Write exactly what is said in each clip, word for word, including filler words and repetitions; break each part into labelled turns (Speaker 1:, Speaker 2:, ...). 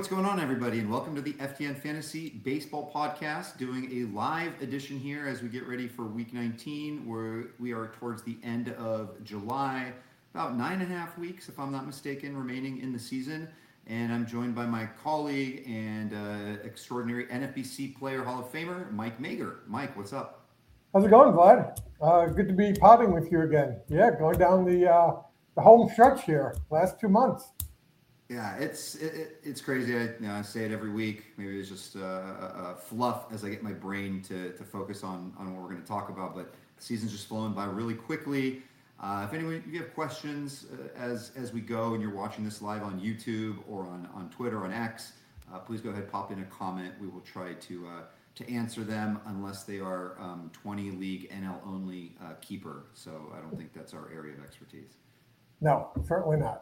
Speaker 1: what's going on, everybody, and welcome to the F T N Fantasy Baseball Podcast. Doing a live edition here as we get ready for Week nineteen, where we are towards the end of July, about nine and a half weeks, if I'm not mistaken, remaining in the season. And I'm joined by my colleague and uh, extraordinary N F B C Player Hall of Famer, Mike Mager. Mike, what's up?
Speaker 2: How's it going, Vlad? Uh, good to be potting with you again. Yeah, going down the uh, the home stretch here, last two months.
Speaker 1: Yeah, it's it, it's crazy. I, you know, I say it every week. Maybe it's just uh, uh, fluff as I get my brain to, to focus on, on what we're going to talk about. But the season's just flowing by really quickly. Uh, if anyone, if you have questions uh, as as we go and you're watching this live on YouTube or on, on Twitter, on X, uh, please go ahead, pop in a comment. We will try to uh, to answer them unless they are um, twenty league N L only uh, keeper. So I don't think that's our area of expertise.
Speaker 2: No, certainly not.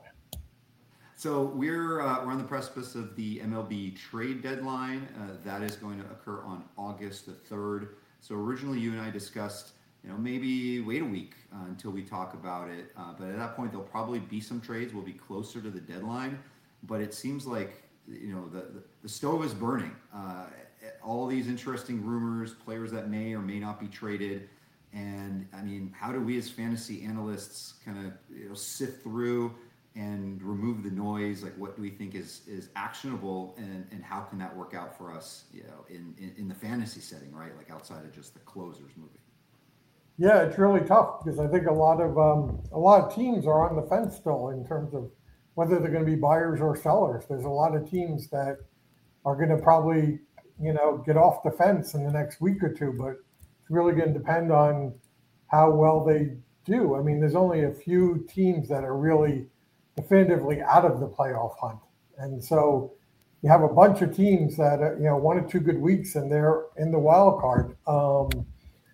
Speaker 1: So we're uh, we're on the precipice of the M L B trade deadline. Uh, that is going to occur on August the third. So originally you and I discussed, you know, maybe wait a week uh, until we talk about it. Uh, but at that point, there'll probably be some trades. We'll be closer to the deadline. But it seems like, you know, the, the, the stove is burning. Uh, all these interesting rumors, players that may or may not be traded. And, I mean, how do we as fantasy analysts kind of, you know, sift through and remove the noise? Like, what do we think is is actionable, and, and how can that work out for us, you know, in, in, in the fantasy setting, right? Like outside of just the closers moving.
Speaker 2: Yeah, it's really tough because I think a lot of um, a lot of teams are on the fence still in terms of whether they're going to be buyers or sellers. There's a lot of teams that are going to probably, you know, get off the fence in the next week or two, but it's really going to depend on how well they do. I mean, there's only a few teams that are really definitively out of the playoff hunt. And so you have a bunch of teams that, uh, you know, one or two good weeks and they're in the wild card. Um,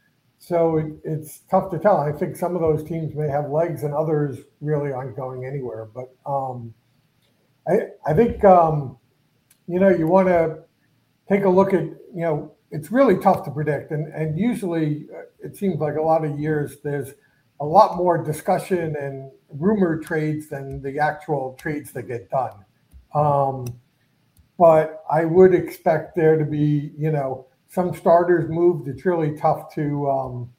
Speaker 2: so it, it's tough to tell. I think some of those teams may have legs and others really aren't going anywhere. But um, I, I think, um, you know, you want to take a look at, you know, it's really tough to predict. And, and usually it seems like a lot of years there's a lot more discussion and rumor trades than the actual trades that get done. Um, but I would expect there to be, you know, some starters moved. It's really tough to, um,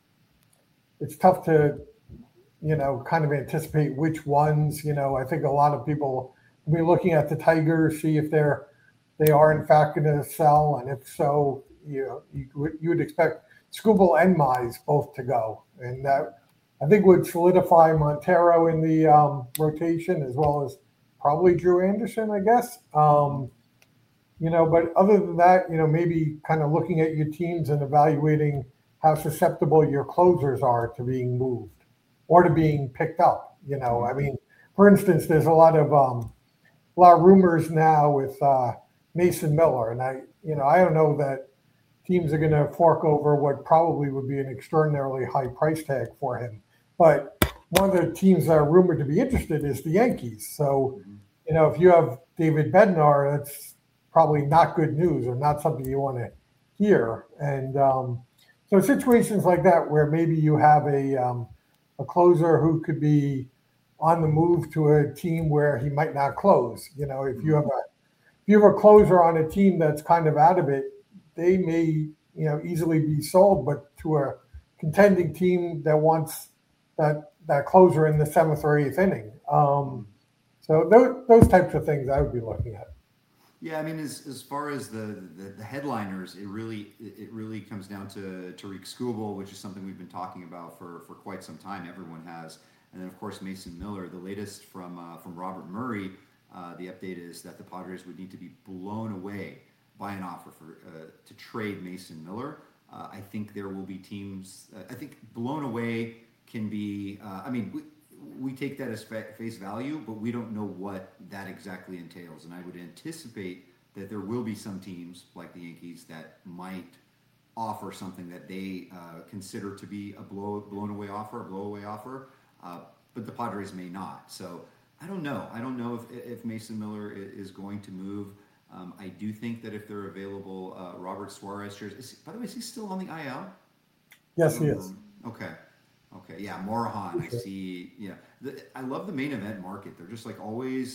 Speaker 2: it's tough to, you know, kind of anticipate which ones. You know, I think a lot of people will be looking at the Tigers, see if they're, they are in fact going to sell. And if so, you know, you would, you would expect Skubal and Mize both to go. And that, I think, would solidify Montero in the um, rotation, as well as probably Drew Anderson, I guess. Um, you know, but other than that, you know, maybe kind of looking at your teams and evaluating how susceptible your closers are to being moved or to being picked up. You know, I mean, for instance, there's a lot of um, a lot of rumors now with uh, Mason Miller, and I, you know, I don't know that teams are going to fork over what probably would be an extraordinarily high price tag for him. But one of the teams that are rumored to be interested is the Yankees. So, you know, if you have David Bednar, that's probably not good news or not something you want to hear. And um, so situations like that where maybe you have a um, a closer who could be on the move to a team where he might not close. You know, if you have a if you have a closer on a team that's kind of out of it, they may, you know, easily be sold, but to a contending team that wants that that closer in the seventh or eighth inning. Um, so those those types of things I would be looking at.
Speaker 1: Yeah, I mean, as as far as the, the, the headliners, it really it really comes down to Tariq Skubal, which is something we've been talking about for, for quite some time. Everyone has, and then of course Mason Miller. The latest from uh, from Robert Murray, uh, the update is that the Padres would need to be blown away by an offer for uh, to trade Mason Miller. Uh, I think there will be teams. Uh, I think blown away can be. Uh, I mean, we, we take that as fa- face value, but we don't know what that exactly entails. And I would anticipate that there will be some teams like the Yankees that might offer something that they uh, consider to be a blow blown away offer, a blowaway offer, uh, but the Padres may not. So I don't know. I don't know if if Mason Miller is going to move. Um, I do think that if they're available, uh, Robert Suarez shares. Is, by the way, is he still on the I L?
Speaker 2: Yes, he is.
Speaker 1: Okay. Okay. Yeah, Morahan.
Speaker 2: Sure.
Speaker 1: I see. Yeah. The, I love the main event market. They're just like always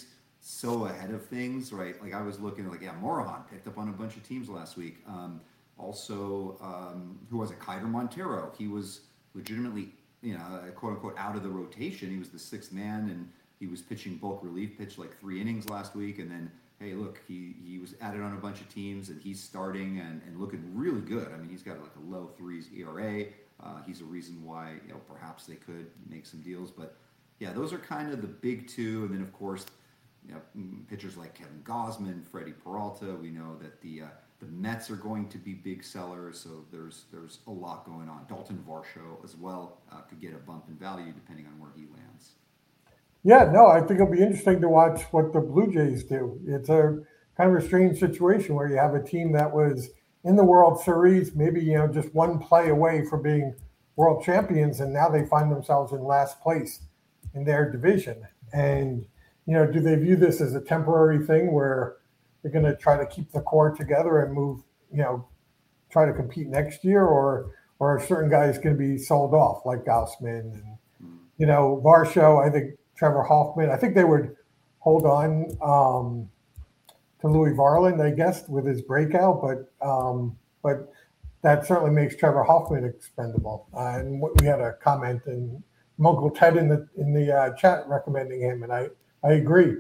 Speaker 1: so ahead of things, right? Like I was looking like, yeah, Morahan picked up on a bunch of teams last week. Um, also, um, who was it? Kyder Montero. He was legitimately, you know, quote unquote, out of the rotation. He was the sixth man, and he was pitching bulk relief, pitched like three innings last week, and then hey, look, he, he was added on a bunch of teams, and he's starting and, and looking really good. I mean, he's got like a low threes E R A. Uh, he's a reason why, you know, perhaps they could make some deals. But yeah, those are kind of the big two. And then, of course, you know, pitchers like Kevin Gausman, Freddie Peralta. We know that the uh, the Mets are going to be big sellers, so there's there's a lot going on. Dalton Varsho as well uh, could get a bump in value depending on where he lands.
Speaker 2: Yeah, no, I think it'll be interesting to watch what the Blue Jays do. It's a kind of a strange situation where you have a team that was in the World Series, maybe, you know, just one play away from being world champions, and now they find themselves in last place in their division. And, you know, do they view this as a temporary thing where they're going to try to keep the core together and move, you know, try to compete next year, or or are certain guys going to be sold off like Gaussman and, you know, Varsho, I think Trevor Hoffman. I think they would hold on um, to Louis Varland, I guess, with his breakout, but um, but that certainly makes Trevor Hoffman expendable. Uh, and we had a comment and Uncle Ted in the in the uh, chat recommending him, and I I agree.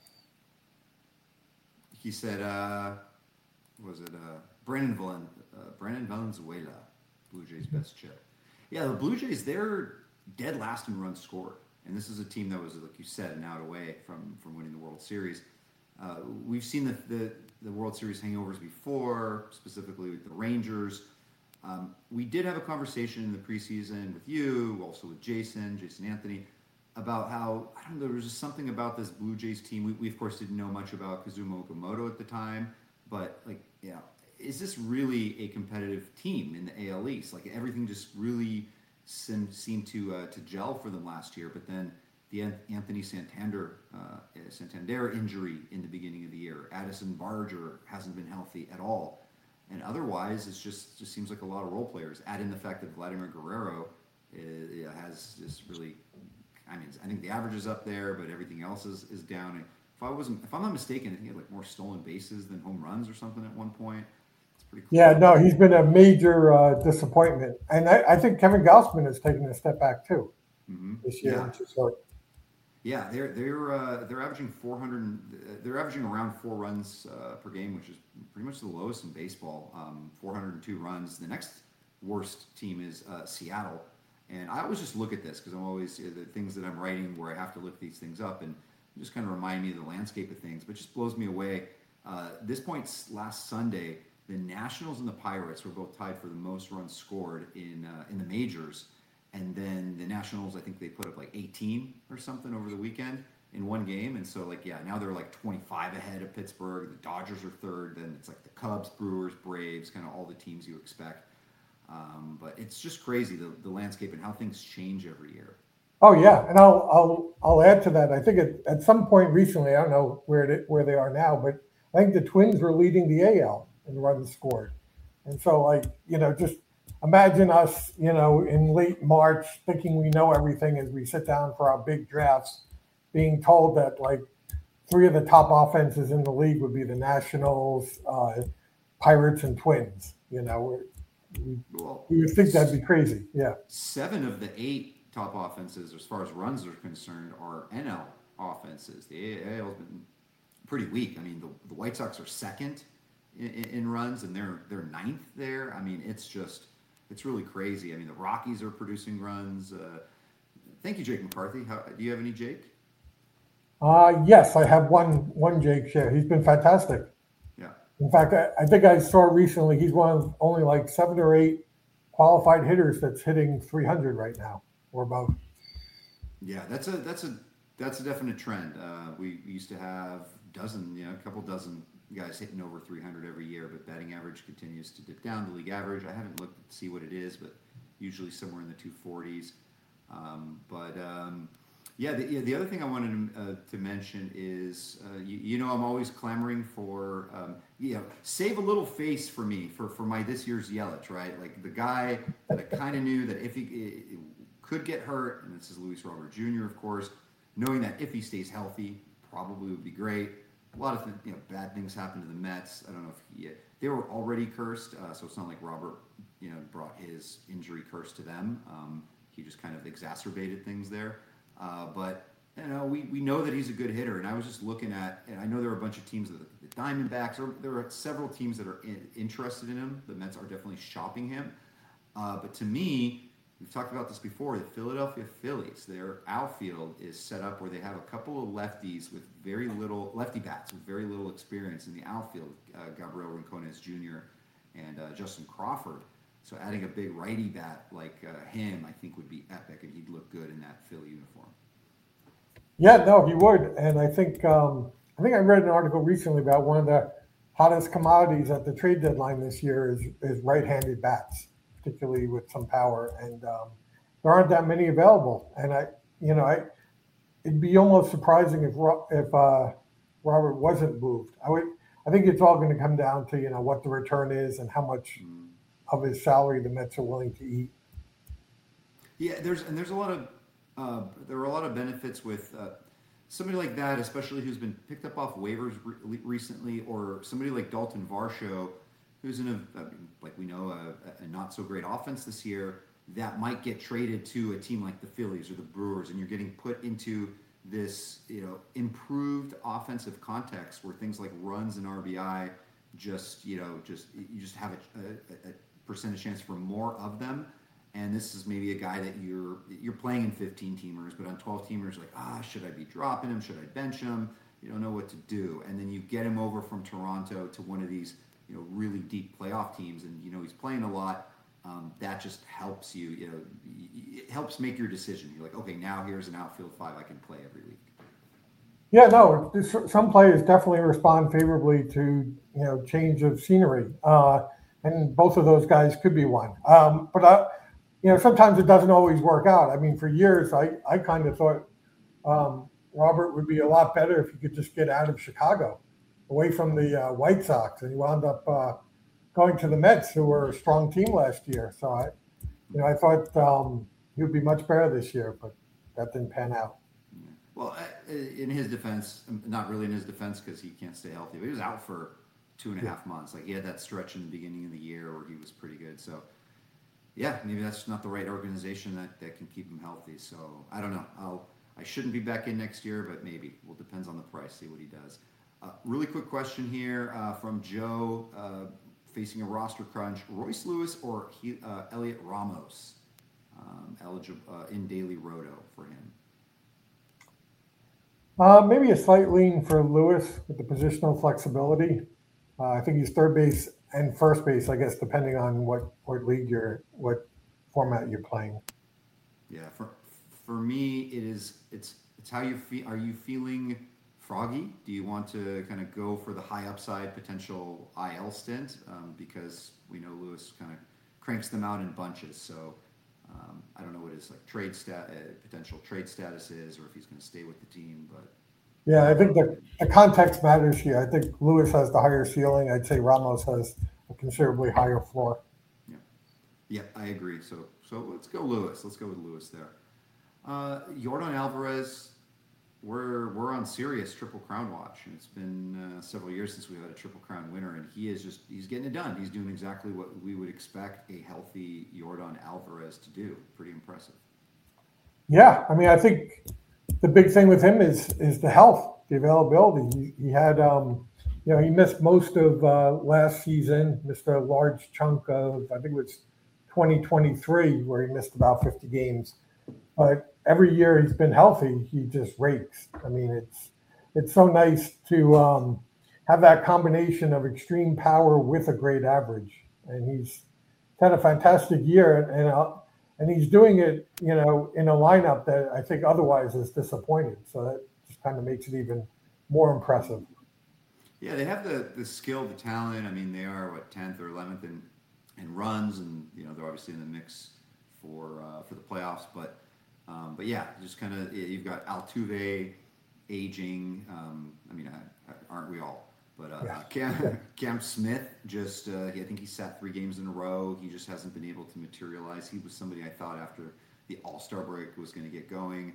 Speaker 1: He said, uh, was it uh, Brandon Valen, uh, Brandon Valenzuela, Blue Jays' best chip? Yeah, the Blue Jays, they're dead last in runs scored. And this is a team that was, like you said, an out away from, from winning the World Series. Uh, we've seen the, the, the World Series hangovers before, specifically with the Rangers. Um, we did have a conversation in the preseason with you, also with Jason, Jason Anthony, about how, I don't know, there was just something about this Blue Jays team. We, we of course, didn't know much about Kazuma Okamoto at the time, but, like, yeah, is this really a competitive team in the A L East? Like, everything just really seemed to uh, to gel for them last year, but then the Anthony Santander uh, Santander injury in the beginning of the year, Addison Barger hasn't been healthy at all, and otherwise it's just just seems like a lot of role players. Add in the fact that Vladimir Guerrero is, has just really, I mean, I think the average is up there, but everything else is, is down. If I wasn't, if I'm not mistaken, I think he had like more stolen bases than home runs or something at one point.
Speaker 2: Yeah, no, he's been a major uh, disappointment, and I, I think Kevin Gausman has taken a step back too
Speaker 1: mm-hmm.
Speaker 2: this year.
Speaker 1: Yeah,
Speaker 2: which is like,
Speaker 1: yeah, they're they're uh, they're averaging four hundred. They're averaging around four runs uh, per game, which is pretty much the lowest in baseball. Um, four hundred two runs. The next worst team is uh, Seattle, and I always just look at this because I'm always uh, the things that I'm writing where I have to look these things up and just kind of remind me of the landscape of things, but it just blows me away. Uh, this point last Sunday, the Nationals and the Pirates were both tied for the most runs scored in uh, in the majors, and then the Nationals, I think they put up like eighteen or something over the weekend in one game, and so like yeah, now they're like twenty-five ahead of Pittsburgh. The Dodgers are third, then it's like the Cubs, Brewers, Braves, kind of all the teams you expect. Um, but it's just crazy the, the landscape and how things change every year.
Speaker 2: Oh yeah, and I'll I'll I'll add to that. I think at, at some point recently, I don't know where it, where they are now, but I think the Twins were leading the A L in runs scored. And so, like, you know, just imagine us, you know, in late March thinking we know everything as we sit down for our big drafts, being told that, like, three of the top offenses in the league would be the Nationals, uh, Pirates, and Twins. You know, we,
Speaker 1: well,
Speaker 2: we would think that'd be crazy. Yeah.
Speaker 1: Seven of the eight top offenses, as far as runs are concerned, are N L offenses. The A L has been pretty weak. I mean, the, the White Sox are second In, in runs, and they're they're ninth there. I mean, it's just it's really crazy. I mean, the Rockies are producing runs. Uh, thank you, Jake McCarthy. How, do you have any Jake?
Speaker 2: Uh yes, I have one one Jake share. He's been fantastic.
Speaker 1: Yeah.
Speaker 2: In fact, I, I think I saw recently he's one of only like seven or eight qualified hitters that's hitting three hundred right now or above.
Speaker 1: Yeah, that's a that's a that's a definite trend. Uh, we used to have dozen, you know, a couple dozen guys hitting over three hundred every year, but batting average continues to dip down. The league average, I haven't looked to see what it is, but usually somewhere in the two forties. Um, but um, yeah, the, yeah, the other thing I wanted to, uh, to mention is, uh, you, you know, I'm always clamoring for, um, you know, save a little face for me for, for my this year's Yelich, right? Like the guy that I kind of knew that if he it, it could get hurt, and this is Luis Robert Junior, of course, knowing that if he stays healthy, probably would be great. A lot of you know bad things happened to the Mets. I don't know if he, they were already cursed, uh, so it's not like Robert you know brought his injury curse to them. Um, he just kind of exacerbated things there. Uh, but you know we, we know that he's a good hitter, and I was just looking at, and I know there are a bunch of teams, the, the Diamondbacks, or there are several teams that are in, interested in him. The Mets are definitely shopping him. Uh, but to me, we've talked about this before, the Philadelphia Phillies, their outfield is set up where they have a couple of lefties with very little, lefty bats with very little experience in the outfield, uh, Gabriel Rincones Junior and uh, Justin Crawford. So adding a big righty bat like uh, him, I think would be epic, and he'd look good in that Philly uniform.
Speaker 2: Yeah, no, he would. And I think um, I think I read an article recently about one of the hottest commodities at the trade deadline this year is, is right-handed bats, particularly with some power, and um, there aren't that many available. And I, you know, I, it'd be almost surprising if if uh, Robert wasn't moved. I would, I think it's all going to come down to you know what the return is and how much mm. of his salary the Mets are willing to eat.
Speaker 1: Yeah, there's and there's a lot of uh, there are a lot of benefits with uh, somebody like that, especially who's been picked up off waivers re- recently, or somebody like Dalton Varsho, who's in a, I mean, like we know, a, a not so great offense this year, that might get traded to a team like the Phillies or the Brewers, and you're getting put into this, you know, improved offensive context where things like runs and R B I just, you know, just you just have a, a, a percentage chance for more of them. And this is maybe a guy that you're you're playing in fifteen teamers, but on twelve teamers, like, ah, should I be dropping him? Should I bench him? You don't know what to do. And then you get him over from Toronto to one of these, you know, really deep playoff teams, and you know he's playing a lot. Um, that just helps you, you know, it helps make your decision. You're like, okay, now here's an outfield five I can play every week.
Speaker 2: Yeah, no, some players definitely respond favorably to you know change of scenery, uh, and both of those guys could be one. Um, but I, you know, sometimes it doesn't always work out. I mean, for years, I I kind of thought um, Robert would be a lot better if he could just get out of Chicago, away from the uh, White Sox, and he wound up uh, going to the Mets, who were a strong team last year. So I, you know, I thought um, he would be much better this year, but that didn't pan out.
Speaker 1: Yeah. Well, in his defense, not really in his defense because he can't stay healthy, but he was out for two and a yeah. half months. Like he had that stretch in the beginning of the year where he was pretty good. So yeah, maybe that's not the right organization that, that can keep him healthy. So I don't know. I'll I shouldn't be back in next year, but maybe. Well, depends on the price. See what he does. Uh, really quick question here uh, from Joe. Uh, facing a roster crunch, Royce Lewis or he, uh, Elliot Ramos um, eligible uh, in daily roto for him?
Speaker 2: Uh, maybe a slight lean for Lewis with the positional flexibility. Uh, I think he's third base and first base, I guess, depending on what, what league you're, what format you're playing.
Speaker 1: Yeah, for for me, it is it's it's how you feel. Are you feeling froggy? Do you want to kind of go for the high upside potential I L stint? Um, because we know Lewis kind of cranks them out in bunches. So um, I don't know what his like trade stat uh, potential trade status is, or if he's going to stay with the team. But
Speaker 2: yeah, I think the, the context matters here. I think Lewis has the higher ceiling. I'd say Ramos has a considerably higher floor.
Speaker 1: Yeah, yeah, I agree. So so let's go Lewis. Let's go with Lewis there. Uh, Yordan Alvarez. We're we're on serious Triple Crown watch, and it's been uh, several years since we've had a Triple Crown winner, and he is just he's getting it done. He's doing exactly what we would expect a healthy Yordan Alvarez to do. Pretty impressive.
Speaker 2: Yeah, I mean, I think the big thing with him is is the health, the availability. He, he had, um, you know, he missed most of uh, last season, missed a large chunk of, I think it was twenty twenty-three, where he missed about fifty games, but every year he's been healthy, he just rakes. I mean, it's it's so nice to um, have that combination of extreme power with a great average. And he's had a fantastic year, and and, uh, and he's doing it, you know, in a lineup that I think otherwise is disappointed. So that just kind of makes it even more impressive.
Speaker 1: Yeah, they have the the skill, the talent. I mean, they are what tenth or eleventh in in runs, and you know they're obviously in the mix for uh, for the playoffs, but. Um, but yeah, just kind of you've got Altuve aging. Um, I mean, uh, aren't we all? But uh, yeah. Cam, Cam Smith just uh, I think he sat three games in a row. He just hasn't been able to materialize. He was somebody I thought after the All-Star break was going to get going.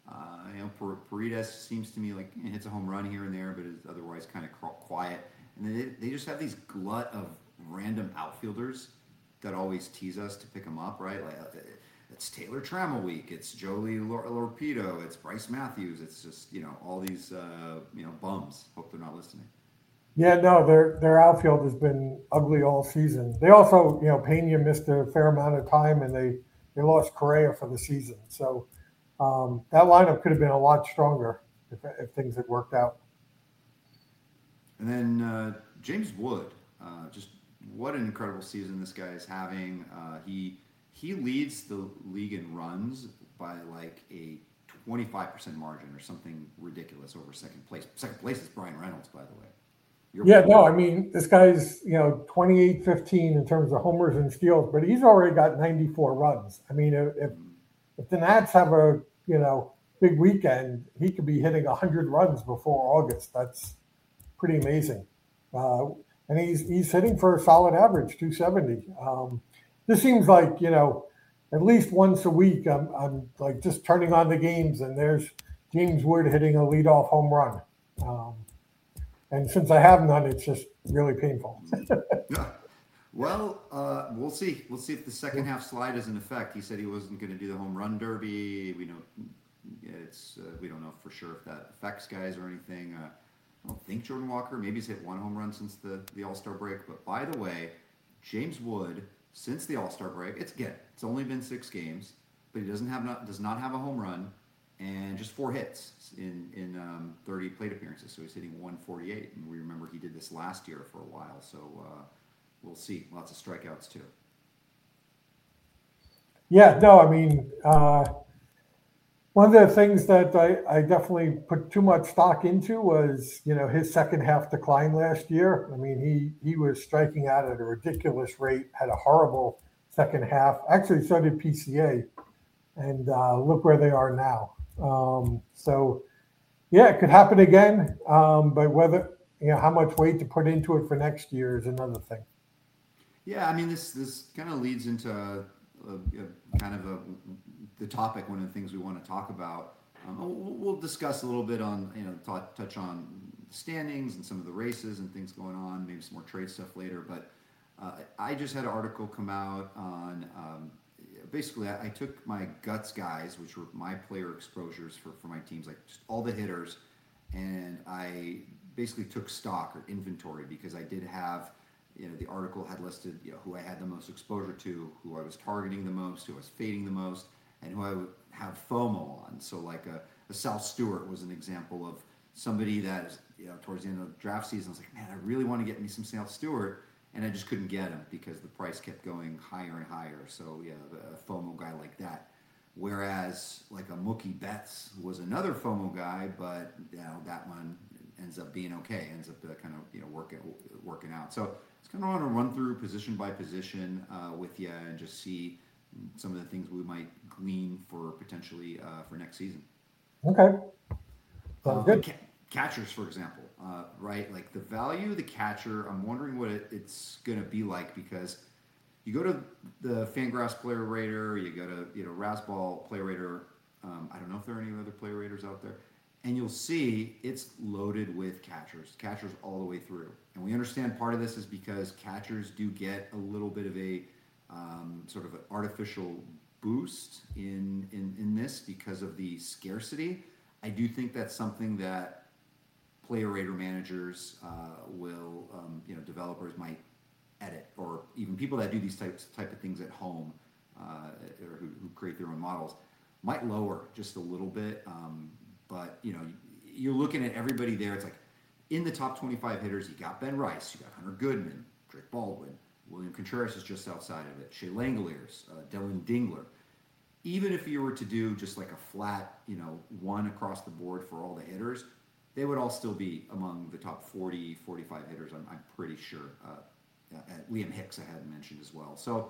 Speaker 1: Uh, you know, Per- Paredes seems to me like he hits a home run here and there, but is otherwise kind of quiet. And they, they just have these glut of random outfielders that always tease us to pick them up, right? Like uh, it's Taylor Trammell week, it's Joey Lor- Lorpedo, it's Bryce Matthews. It's just, you know, all these uh, you know bums. Hope they're not listening.
Speaker 2: Yeah, no, their their outfield has been ugly all season. They also, you know, Pena missed a fair amount of time, and they they lost Correa for the season. So um, that lineup could have been a lot stronger if, if things had worked out.
Speaker 1: And then uh, James Wood, uh, just what an incredible season this guy is having. Uh, he he leads the league in runs by like a twenty-five percent margin or something ridiculous over second place. Second place is Brian Reynolds, by the way.
Speaker 2: You're yeah, no, I mean, this guy's, you know, twenty-eight fifteen in terms of homers and steals, but he's already got ninety-four runs. I mean, if mm-hmm. if the Nats have a, you know, big weekend, he could be hitting one hundred runs before August. That's pretty amazing. Uh, and he's he's hitting for a solid average, two seventy. Um, this seems like, you know, at least once a week, I'm, I'm like just turning on the games and there's James Wood hitting a leadoff home run. Um, and since I have none, it's just really painful.
Speaker 1: Yeah. Well, uh, we'll see. We'll see if the second half slide is in effect. He said he wasn't going to do the home run derby. We know it's uh, we don't know for sure if that affects guys or anything. Uh, I don't think Jordan Walker, maybe he's hit one home run since the, the All-Star break. But by the way, James Wood, since the All-Star break, it's again, it's only been six games, but he doesn't have not, does not have a home run and just four hits in, in um, thirty plate appearances. So he's hitting one forty-eight. And we remember he did this last year for a while. So uh, we'll see. Lots of strikeouts too.
Speaker 2: Yeah, no, I mean, uh, one of the things that I, I definitely put too much stock into was, you know, his second half decline last year. I mean, he he was striking out at a ridiculous rate, had a horrible second half. Actually, so did P C A. And uh, look where they are now. Um, so, yeah, it could happen again. Um, but whether, you know, how much weight to put into it for next year is another thing.
Speaker 1: Yeah, I mean, this this kind of leads into a, a, kind of a, the topic, one of the things we want to talk about. Um, we'll, we'll discuss a little bit on, you know, talk, touch on the standings and some of the races and things going on, maybe some more trade stuff later. But uh, I just had an article come out on, um, basically, I, I took my guts guys, which were my player exposures for, for my teams, like just all the hitters, and I basically took stock or inventory because I did have, you know, the article had listed, you know, who I had the most exposure to, who I was targeting the most, who I was fading the most, and who I would have FOMO on. So like a, a Sal Stewart was an example of somebody that is, you know, towards the end of the draft season, I was like, man, I really want to get me some Sal Stewart, and I just couldn't get him because the price kept going higher and higher. So yeah, a FOMO guy like that. Whereas like a Mookie Betts was another FOMO guy, but you know, that one ends up being okay, ends up uh, kind of, you know, working working out. So it's kind of want to run through position by position uh, with you and just see some of the things we might glean for potentially uh, for next season.
Speaker 2: Okay. Sounds
Speaker 1: um,
Speaker 2: good.
Speaker 1: Ca- catchers, for example, uh, right? Like the value of the catcher, I'm wondering what it, it's going to be like because you go to the Fangraphs Player Rater, you go to, you know, Razzball Player Rater. Um, I don't know if there are any other player raters out there. And you'll see it's loaded with catchers, catchers all the way through. And we understand part of this is because catchers do get a little bit of a um, sort of an artificial boost in, in, in this because of the scarcity. I do think that's something that player rater managers uh, will, um, you know, developers might edit, or even people that do these types type of things at home uh, or who, who create their own models might lower just a little bit. Um, But, you know, you're looking at everybody there. It's like in the top twenty-five hitters, you got Ben Rice, you got Hunter Goodman, Drake Baldwin, William Contreras is just outside of it, Shea Langoliers, uh, Dylan Dingler. Even if you were to do just like a flat, you know, one across the board for all the hitters, they would all still be among the top forty, forty-five hitters, I'm, I'm pretty sure. Uh, uh, Liam Hicks I hadn't mentioned as well. So,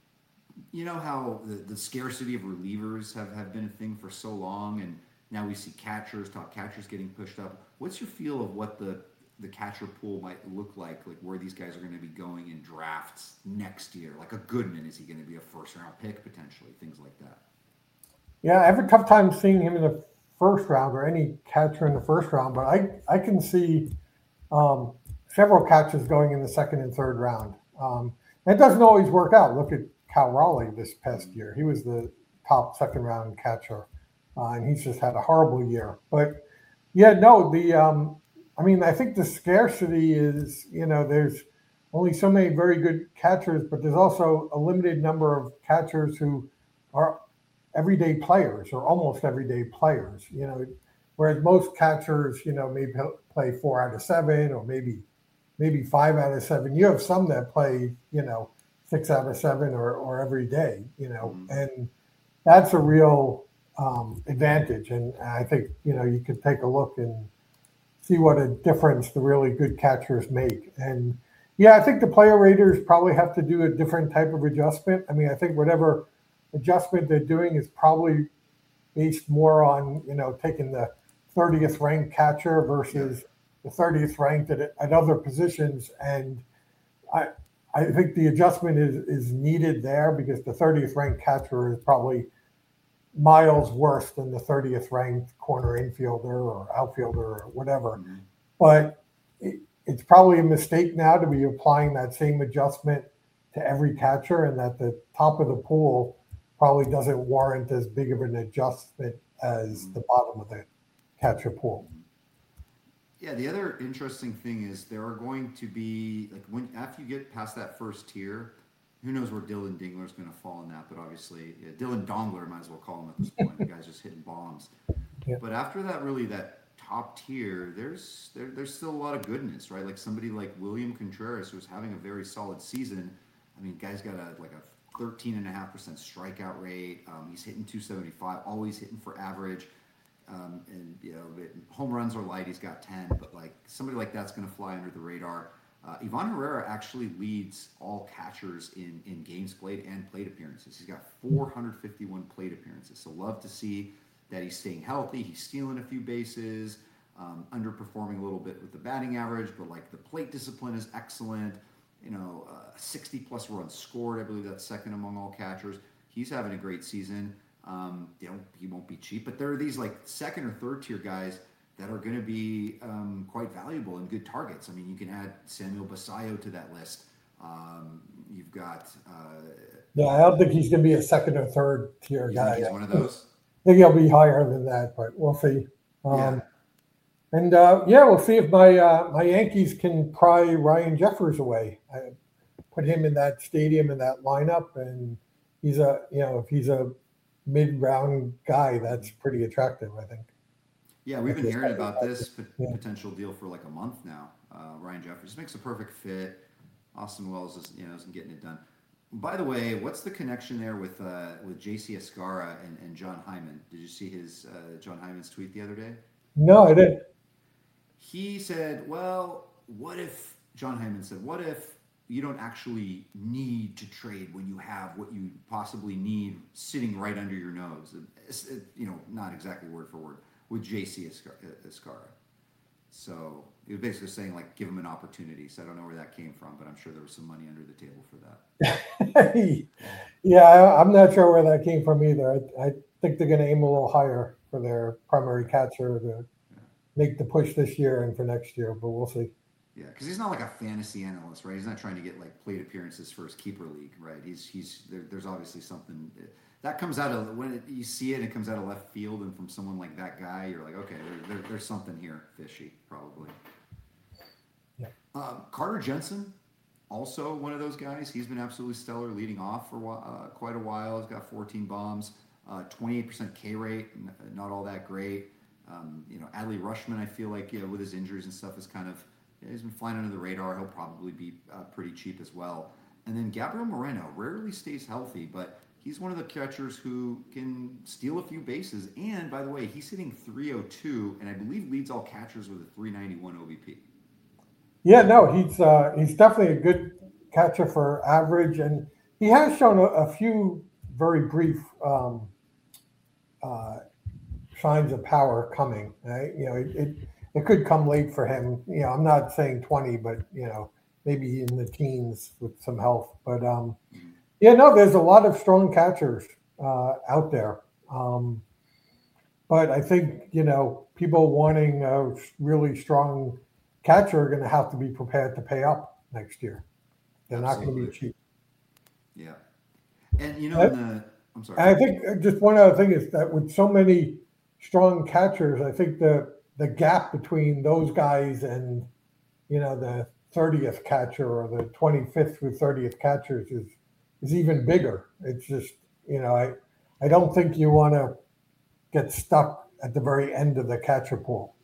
Speaker 1: you know how the, the scarcity of relievers have, have been a thing for so long, and now we see catchers, top catchers getting pushed up. What's your feel of what the, the catcher pool might look like, like where these guys are going to be going in drafts next year? Like a Goodman, is he going to be a first-round pick potentially? Things like that.
Speaker 2: Yeah, I have a tough time seeing him in the first round or any catcher in the first round, but I, I can see um, several catches going in the second and third round. Um, it doesn't always work out. Look at Cal Raleigh this past year. He was the top second round catcher, uh, and he's just had a horrible year. But yeah, no, the um, I mean, I think the scarcity is, you know, there's only so many very good catchers, but there's also a limited number of catchers who are everyday players or almost everyday players, you know, whereas most catchers, you know, maybe play four out of seven or maybe maybe five out of seven. You have some that play, you know, six out of seven or, or every day, you know, mm-hmm. and that's a real um, advantage. And I think, you know, you could take a look and see what a difference the really good catchers make. And yeah, I think the player raters probably have to do a different type of adjustment. I mean, I think whatever adjustment they're doing is probably based more on, you know, taking the thirtieth ranked catcher versus yeah. the thirtieth ranked at, at other positions. And I I think the adjustment is, is needed there because the thirtieth ranked catcher is probably miles worse than the thirtieth ranked corner infielder or outfielder or whatever. Mm-hmm. But it, it's probably a mistake now to be applying that same adjustment to every catcher, and that the top of the pool probably doesn't warrant as big of an adjustment as mm-hmm. the bottom of the catcher pool.
Speaker 1: Yeah, the other interesting thing is there are going to be, like, when after you get past that first tier, who knows where Dylan Dingler is going to fall in that, but obviously, yeah, Dylan Dongler, might as well call him at this point. The guy's just hitting bombs. Yeah. But after that, really, that top tier, there's there, there's still a lot of goodness, right? Like somebody like William Contreras, who's having a very solid season. I mean, guy's got a like a thirteen point five percent strikeout rate. Um, he's hitting two seventy-five, always hitting for average. Um, and, you know, home runs are light. He's got ten, but like somebody like that's going to fly under the radar. Uh, Ivan Herrera actually leads all catchers in, in games played and plate appearances. He's got four hundred fifty-one plate appearances. So love to see that he's staying healthy. He's stealing a few bases, um, underperforming a little bit with the batting average, but like the plate discipline is excellent. You know, uh, sixty plus runs scored. I believe that's second among all catchers. He's having a great season. Um, you know, he won't be cheap, but there are these like second or third tier guys that are going to be um, quite valuable and good targets. I mean, you can add Samuel Basayo to that list. Um, you've got. Uh,
Speaker 2: yeah, I don't think he's going to be a second or third tier
Speaker 1: you
Speaker 2: guy.
Speaker 1: Think he's one of those.
Speaker 2: I think he'll be higher than that, but we'll see. Um,
Speaker 1: yeah.
Speaker 2: And uh, yeah, we'll see if my uh, my Yankees can pry Ryan Jeffers away. I put him in that stadium in that lineup, and he's a you know if he's a mid-round guy, that's pretty attractive, I think.
Speaker 1: Yeah, we've been hearing about this yeah. potential deal for like a month now. Uh, Ryan Jeffers makes a perfect fit. Austin Wells is, you know, isn't getting it done. By the way, what's the connection there with uh, with J C Escara and, and John Hyman? Did you see his uh, John Hyman's tweet the other day?
Speaker 2: No, I didn't.
Speaker 1: He said, "Well, what if John Hyman said, what if you don't actually need to trade when you have what you possibly need sitting right under your nose?" It, it, you know, not exactly word for word with J C Escara. So he was basically saying, like, give him an opportunity. So I don't know where that came from, but I'm sure there was some money under the table for that.
Speaker 2: Yeah, I'm not sure where that came from either. I, I think they're going to aim a little higher for their primary catcher to yeah. make the push this year and for next year, but we'll see.
Speaker 1: Yeah, because he's not like a fantasy analyst, right? He's not trying to get like plate appearances for his keeper league, right? He's he's there, there's obviously something that comes out of when it, you see it, it comes out of left field, and from someone like that guy, you're like, okay, there, there, there's something here, fishy, probably.
Speaker 2: Yeah.
Speaker 1: Uh, Carter Jensen, also one of those guys. He's been absolutely stellar, leading off for uh, quite a while. He's got fourteen bombs, uh, twenty-eight percent K rate, not all that great. Um, you know, Adley Rutschman, I feel like, you know, with his injuries and stuff, is kind of. He's been flying under the radar. He'll probably be uh, pretty cheap as well. And then Gabriel Moreno rarely stays healthy, but he's one of the catchers who can steal a few bases. And, by the way, he's hitting three oh two, and I believe leads all catchers with a three ninety-one O B P.
Speaker 2: Yeah, no, he's uh, he's definitely a good catcher for average, and he has shown a, a few very brief um, uh, signs of power coming. Right? You know, it, it It could come late for him. You know, I'm not saying twenty, but, you know, maybe in the teens with some health. But, um, yeah, no, there's a lot of strong catchers uh, out there. Um, but I think, you know, people wanting a really strong catcher are going to have to be prepared to pay up next year. They're not going to be
Speaker 1: Absolutely.
Speaker 2: cheap.
Speaker 1: Yeah. And you know, in
Speaker 2: And
Speaker 1: the I'm sorry.
Speaker 2: I think uh, just one other thing is that with so many strong catchers, I think the the gap between those guys and, you know, the thirtieth catcher or the twenty-fifth through thirtieth catchers is is even bigger. It's just, you know, I I don't think you want to get stuck at the very end of the catcher pool.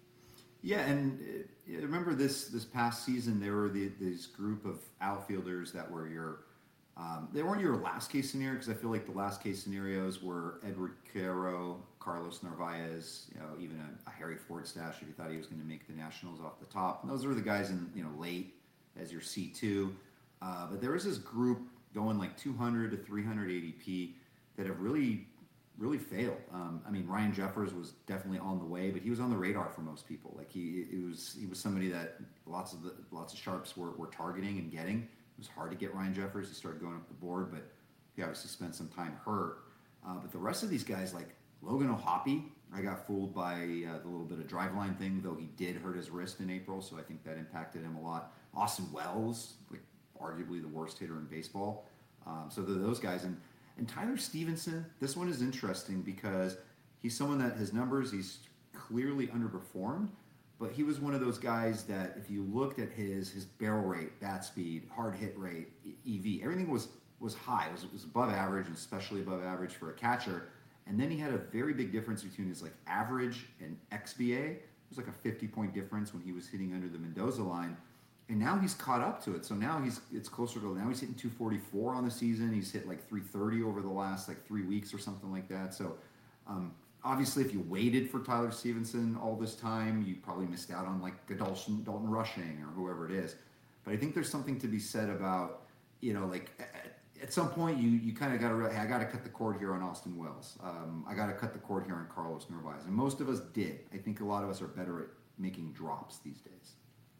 Speaker 1: Yeah, and uh, remember this this past season, there were the, this group of outfielders that were your um, they weren't your last case scenario because I feel like the last case scenarios were Edward Caro, Carlos Narvaez, you know, even a, a Harry Ford stash if you thought he was going to make the Nationals off the top. And those were the guys in you know late as your C two. Uh, but there was this group going like two hundred to three hundred A D P that have really really failed. Um, I mean, Ryan Jeffers was definitely on the way, but he was on the radar for most people. Like he, it was, he was somebody that lots of the, lots of sharps were, were targeting and getting. It was hard to get Ryan Jeffers. He started going up the board, but he obviously spent some time hurt. Uh, but the rest of these guys, like Logan O'Hoppe, I got fooled by uh, the little bit of driveline thing, though he did hurt his wrist in April, so I think that impacted him a lot. Austin Wells, like arguably the worst hitter in baseball. Um, so those guys, and And Tyler Stevenson, this one is interesting because he's someone that his numbers, he's clearly underperformed, but he was one of those guys that if you looked at his his barrel rate, bat speed, hard hit rate, E V, everything was was high. It was, it was above average, and especially above average for a catcher. And then he had a very big difference between his like average and X B A. It was like a fifty point difference when he was hitting under the Mendoza line. And now he's caught up to it. So now he's it's closer to now he's hitting two forty-four on the season. He's hit like three thirty over the last like three weeks or something like that. So um, obviously, if you waited for Tyler Stevenson all this time, you probably missed out on like a Dalton, Dalton Rushing or whoever it is. But I think there's something to be said about you know like at, at some point you you kind of got to really, hey, I got to cut the cord here on Austin Wells. Um, I got to cut the cord here on Carlos Narvaez, and most of us did. I think a lot of us are better at making drops these days.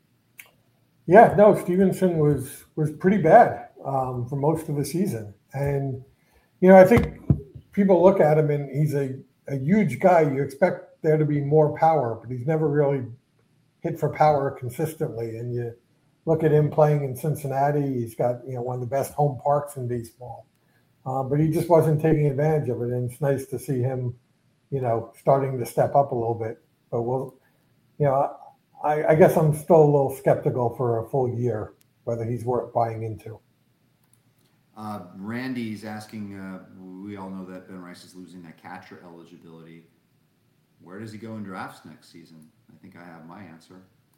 Speaker 2: Yeah, no, Stevenson was was pretty bad um, for most of the season, and you know I think people look at him and he's a, a huge guy. You expect there to be more power, but he's never really hit for power consistently. And you look at him playing in Cincinnati; he's got you know one of the best home parks in baseball, uh, but he just wasn't taking advantage of it. And it's nice to see him, you know, starting to step up a little bit. But we'll, you know. I, I guess I'm still a little skeptical for a full year whether he's worth buying into.
Speaker 1: Uh, Randy's asking, uh, we all know that Ben Rice is losing that catcher eligibility. Where does he go in drafts next season? I think I have my answer.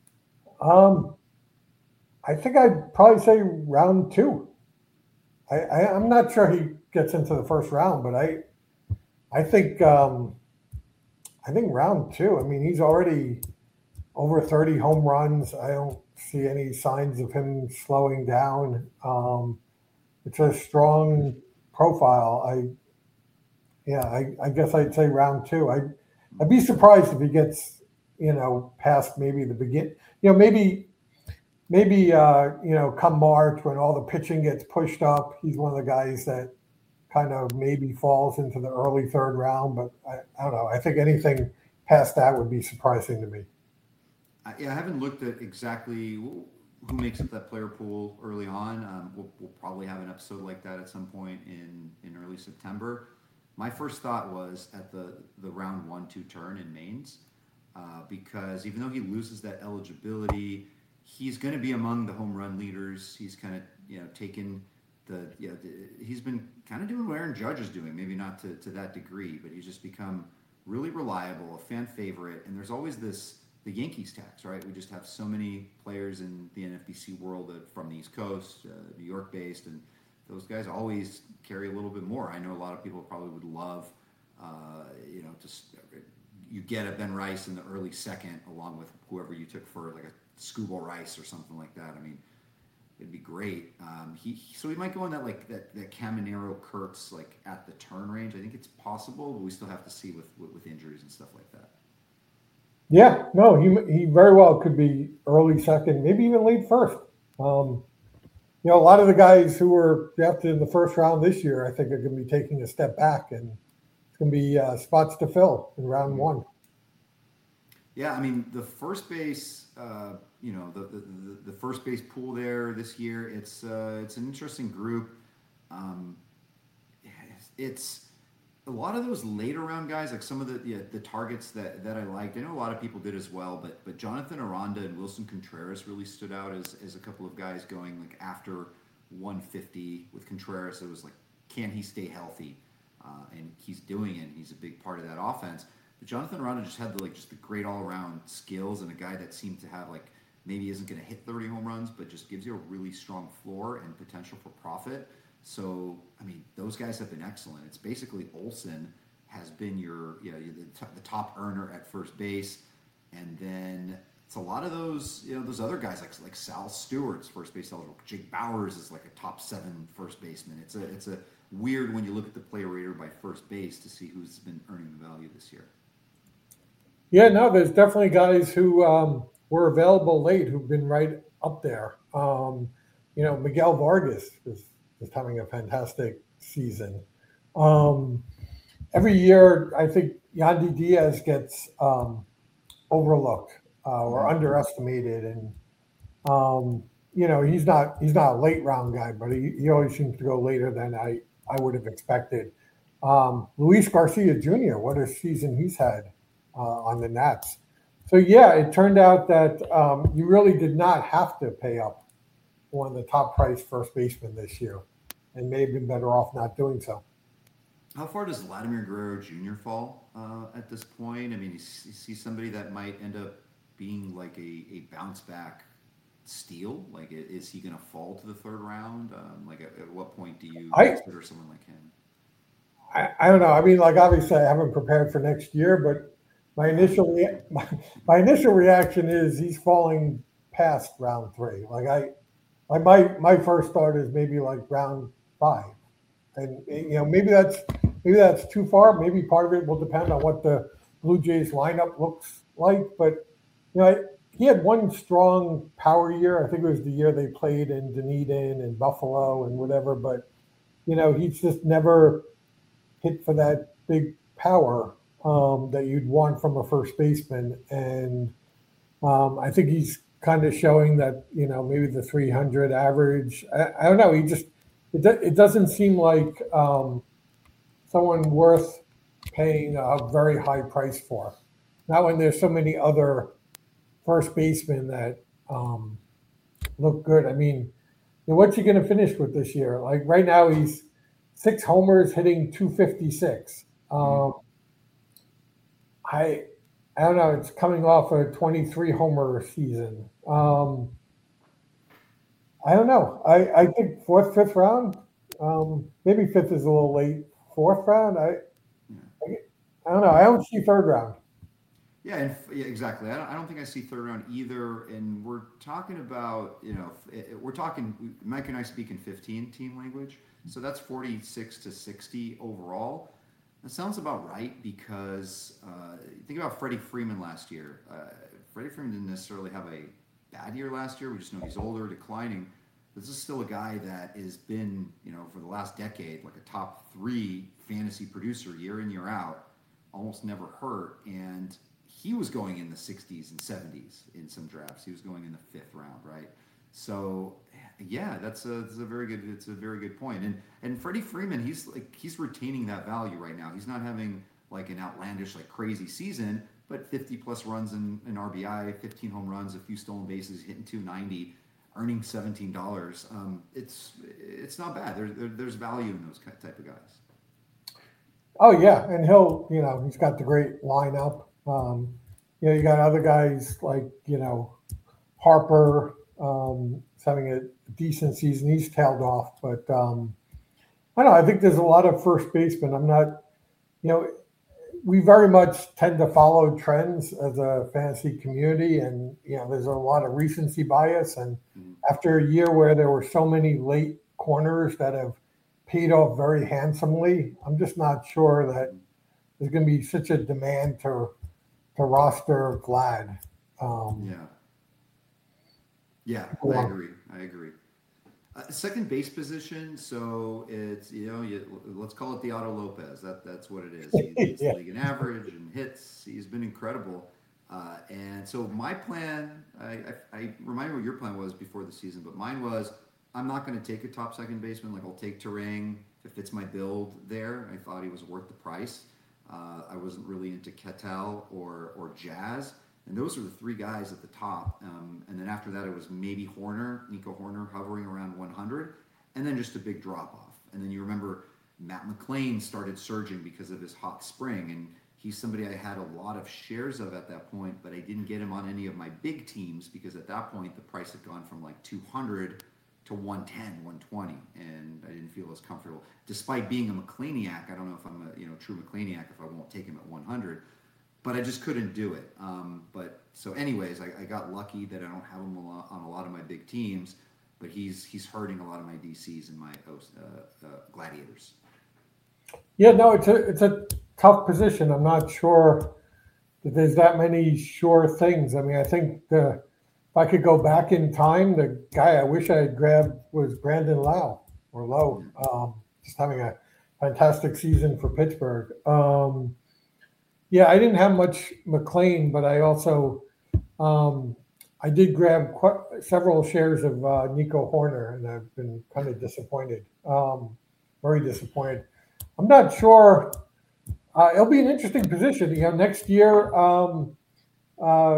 Speaker 2: Um, I think I'd probably say round two. I, I, I'm not sure he gets into the first round, but I I think um, I think round two. I mean, he's already over thirty home runs. I don't see any signs of him slowing down. Um, it's a strong profile. I, yeah, I, I guess I'd say round two. I, I'd, I'd be surprised if he gets, you know, past maybe the begin. You know, maybe, maybe uh, you know, come March when all the pitching gets pushed up, he's one of the guys that kind of maybe falls into the early third round. But I, I don't know. I think anything past that would be surprising to me.
Speaker 1: I, yeah, I haven't looked at exactly who makes up that player pool early on. Um, we'll, we'll probably have an episode like that at some point in, in early September. My first thought was at the, the round one, two turn in Maines, uh, because even though he loses that eligibility, he's going to be among the home run leaders. He's kind of, you know, taken the, you know, the, he's been kind of doing what Aaron Judge is doing, maybe not to, to that degree, but he's just become really reliable, a fan favorite. And there's always this, the Yankees tax, right? We just have so many players in the N F B C world that from the East Coast, uh, New York based, and those guys always carry a little bit more. I know a lot of people probably would love, uh, you know, just you get a Ben Rice in the early second along with whoever you took for like a Scooble Rice or something like that. I mean, it'd be great. Um, he so he might go in that like that that Caminero Kurtz like at the turn range. I think it's possible, but we still have to see with with, with injuries and stuff like that.
Speaker 2: Yeah, no, he he very well could be early second, maybe even late first. Um, you know, a lot of the guys who were drafted in the first round this year, I think, are going to be taking a step back, and it's going to be uh, spots to fill in round
Speaker 1: Mm-hmm.
Speaker 2: one.
Speaker 1: Yeah, I mean the first base, uh, you know, the, the the the first base pool there this year. It's uh, it's an interesting group. Um, it's a lot of those later round guys, like some of the yeah, the targets that, that I liked. I know a lot of people did as well, but but Jonathan Aranda and Wilson Contreras really stood out as, as a couple of guys going like after one fifty. With Contreras, it was like, can he stay healthy? Uh, and he's doing it. He's a big part of that offense. But Jonathan Aranda just had the, like just the great all around skills, and a guy that seemed to have like maybe isn't going to hit thirty home runs, but just gives you a really strong floor and potential for profit. So, I mean, those guys have been excellent. It's basically Olson has been your, you know, the, t- the top earner at first base, and then it's a lot of those, you know, those other guys like like Sal Stewart's first base eligible. Jake Bowers is like a top seven first baseman. It's a it's a weird when you look at the player rater by first base to see who's been earning the value this year.
Speaker 2: Yeah, no, there's definitely guys who um, were available late who've been right up there. Um, you know, Miguel Vargas is, is having a fantastic season. Um, every year, I think Yandy Diaz gets um, overlooked uh, or
Speaker 1: Mm-hmm.
Speaker 2: underestimated, and um, you know, he's not he's not a late round guy, but he, he always seems to go later than I, I would have expected. Um, Luis Garcia Junior, what a season he's had uh, on the Nats. So yeah, it turned out that um, you really did not have to pay up for one of the top priced first basemen this year, and may have been better off not doing so.
Speaker 1: How far does Vladimir Guerrero Junior fall uh, at this point? I mean, you see somebody that might end up being like a, a bounce back steal. Like, is he going to fall to the third round? Um, like, at, at what point do you
Speaker 2: I,
Speaker 1: consider someone like him?
Speaker 2: I I don't know. I mean, like obviously, I haven't prepared for next year, but my
Speaker 1: Yeah,
Speaker 2: initial rea- my, my initial reaction is he's falling past round three. Like I, like my my first thought is maybe like round five, and you know maybe that's maybe that's too far. Maybe part of it will depend on what the Blue Jays lineup looks like. But you know, I, he had one strong power year. I think it was the year they played in Dunedin and Buffalo and whatever. But you know, he's just never hit for that big power um, that you'd want from a first baseman. And um, I think he's kind of showing that, you know, maybe the three hundred average. I, I don't know. He just, it, do, it doesn't seem like um, someone worth paying a very high price for. Not when there's so many other first basemen that um, look good. I mean, you know, what's he going to finish with this year? Like right now, he's six homers, hitting two fifty-six.
Speaker 1: Mm-hmm.
Speaker 2: Um, I I don't know. It's coming off a twenty-three homer season. Um, I don't know. I, I think fourth, fifth round. Um, maybe fifth is a little late. Fourth round. I
Speaker 1: Yeah.
Speaker 2: I, I don't know. I don't see third round.
Speaker 1: Yeah, and, yeah, exactly. I don't, I don't think I see third round either. And we're talking about, you know, we're talking, Mike and I speak in fifteen team language. So that's forty-six to sixty overall. That sounds about right because uh, think about Freddie Freeman last year. Uh, Freddie Freeman didn't necessarily have a bad year last year. We just know he's older, declining. This is still a guy that has been, you know, for the last decade, like a top three fantasy producer year in, year out, almost never hurt. And he was going in the sixties and seventies in some drafts. He was going in the fifth round, right? So, yeah, that's a, that's a very good it's a very good point. And and Freddie Freeman, he's like he's retaining that value right now. He's not having like an outlandish, like crazy season, but fifty plus runs in, in R B I, fifteen home runs, a few stolen bases, hitting two ninety, earning seventeen dollars. Um, it's it's not bad. There's there, there's value in those type of guys.
Speaker 2: Oh yeah, and he'll you know he's got the great lineup. Um, you know you got other guys like you know Harper. Um, is having a decent season. He's tailed off, but um, I don't know. I think there's a lot of first basemen. I'm not, you know, we very much tend to follow trends as a fantasy community, and you know, there's a lot of recency bias. And
Speaker 1: Mm-hmm.
Speaker 2: after a year where there were so many late corners that have paid off very handsomely, I'm just not sure that there's going to be such a demand to to roster Vlad. Um,
Speaker 1: Yeah. Yeah, I
Speaker 2: yeah.
Speaker 1: agree. I agree. Uh, second base position, so it's you know you, let's call it the Otto Lopez. That that's what it is. He leads the
Speaker 2: Yeah.
Speaker 1: league in average and hits. He's been incredible. Uh, and so my plan, I, I, I remind me what your plan was before the season, but mine was I'm not going to take a top second baseman. Like I'll take Terang if it fits my build there. I thought he was worth the price. Uh, I wasn't really into Ketel or or Jazz. And those are the three guys at the top. Um, and then after that, it was maybe Horner, Nico Horner, hovering around one hundred, and then just a big drop off. And then you remember Matt McLain started surging because of his hot spring, and he's somebody I had a lot of shares of at that point, but I didn't get him on any of my big teams because at that point the price had gone from like two hundred to one ten, one twenty, and I didn't feel as comfortable. Despite being a McLainiac, I don't know if I'm a you know true McLainiac if I won't take him at one hundred. But I just couldn't do it. Um, but so, anyways, I, I got lucky that I don't have him a lot, on a lot of my big teams. But he's he's hurting a lot of my D Cs and my uh, uh, Gladiators.
Speaker 2: Yeah, no, it's a it's a tough position. I'm not sure that there's that many sure things. I mean, I think the if I could go back in time, the guy I wish I had grabbed was Brandon Lau or Lowe, um, just having a fantastic season for Pittsburgh. Um, Yeah, I didn't have much McLean, but I also um, I did grab quite, several shares of uh, Nico Horner, and I've been kind of disappointed, um, very disappointed. I'm not sure. Uh, it'll be an interesting position. You know, next year, um, uh,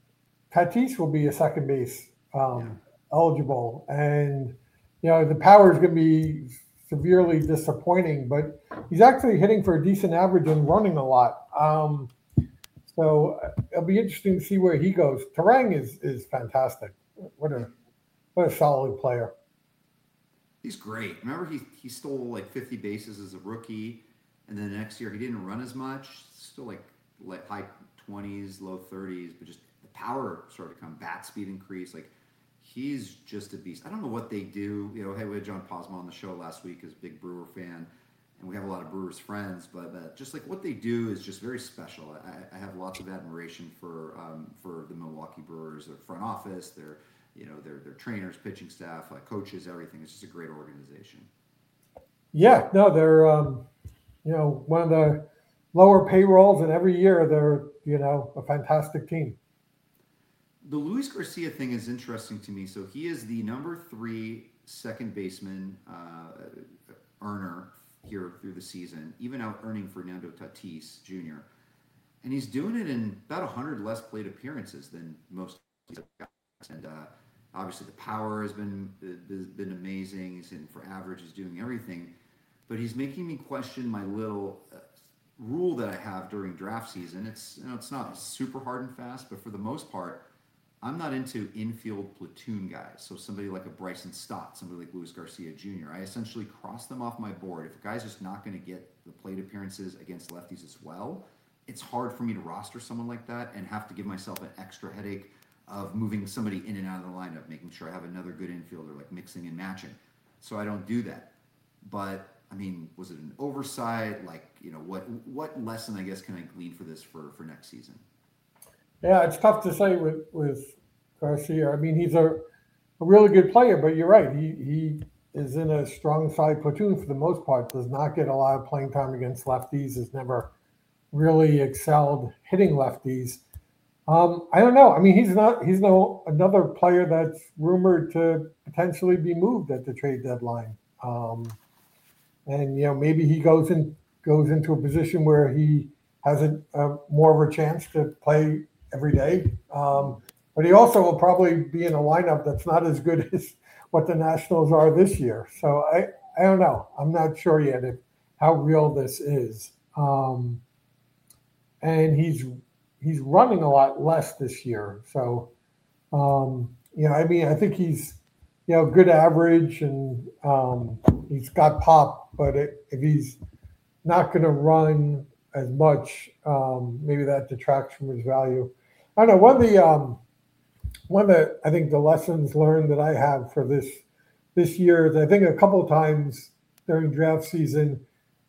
Speaker 2: Tatis will be a second base um,
Speaker 1: Yeah.
Speaker 2: eligible, and you know the power is going to be severely disappointing, but he's actually hitting for a decent average and running a lot. Um, so it'll be interesting to see where he goes. Terang is is fantastic. What a what a solid player.
Speaker 1: He's great. Remember, he he stole like fifty bases as a rookie, and then the next year he didn't run as much. Still like like high twenties, low thirties, but just the power started to come, bat speed increase. Like he's just a beast. I don't know what they do. You know, hey, we had John Posma on the show last week as a big Brewer fan, and we have a lot of Brewers friends. But uh, just like what they do is just very special. I, I have lots of admiration for um, for the Milwaukee Brewers, their front office, their you know their their trainers, pitching staff, like coaches, everything. It's just a great organization.
Speaker 2: Yeah, no, they're um, you know one of the lower payrolls, and every year they're you know a fantastic team.
Speaker 1: The Luis Garcia thing is interesting to me. So he is the number three second baseman uh, earner here through the season, even out earning Fernando Tatis Junior And he's doing it in about one hundred less plate appearances than most guys. And uh, obviously the power has been has been amazing. He's hitting for average. He's doing everything. But he's making me question my little uh, rule that I have during draft season. It's you know it's not super hard and fast, but for the most part, I'm not into infield platoon guys. So somebody like a Bryson Stott, somebody like Luis Garcia Junior I essentially cross them off my board. If a guy's just not going to get the plate appearances against lefties as well, it's hard for me to roster someone like that and have to give myself an extra headache of moving somebody in and out of the lineup, making sure I have another good infielder, like mixing and matching. So I don't do that. But I mean, was it an oversight? Like, you know, what what lesson I guess can I glean for this for, for next season?
Speaker 2: Yeah, it's tough to say with with Garcia. I mean, he's a, a really good player, but you're right. He he is in a strong side platoon for the most part. Does not get a lot of playing time against lefties. Has never really excelled hitting lefties. Um, I don't know. I mean, he's not. He's no another player that's rumored to potentially be moved at the trade deadline. Um, and you know, maybe he goes in goes into a position where he has a, a more of a chance to play every day. Um, but he also will probably be in a lineup that's not as good as what the Nationals are this year. So I, I don't know. I'm not sure yet if, how real this is. Um, and he's he's running a lot less this year. So, um, you know, I mean, I think he's, you know, good average and um, he's got pop, but it, if he's not going to run as much, um, maybe that detracts from his value. I don't know. One of the um, one of the I think the lessons learned that I have for this this year is I think a couple of times during draft season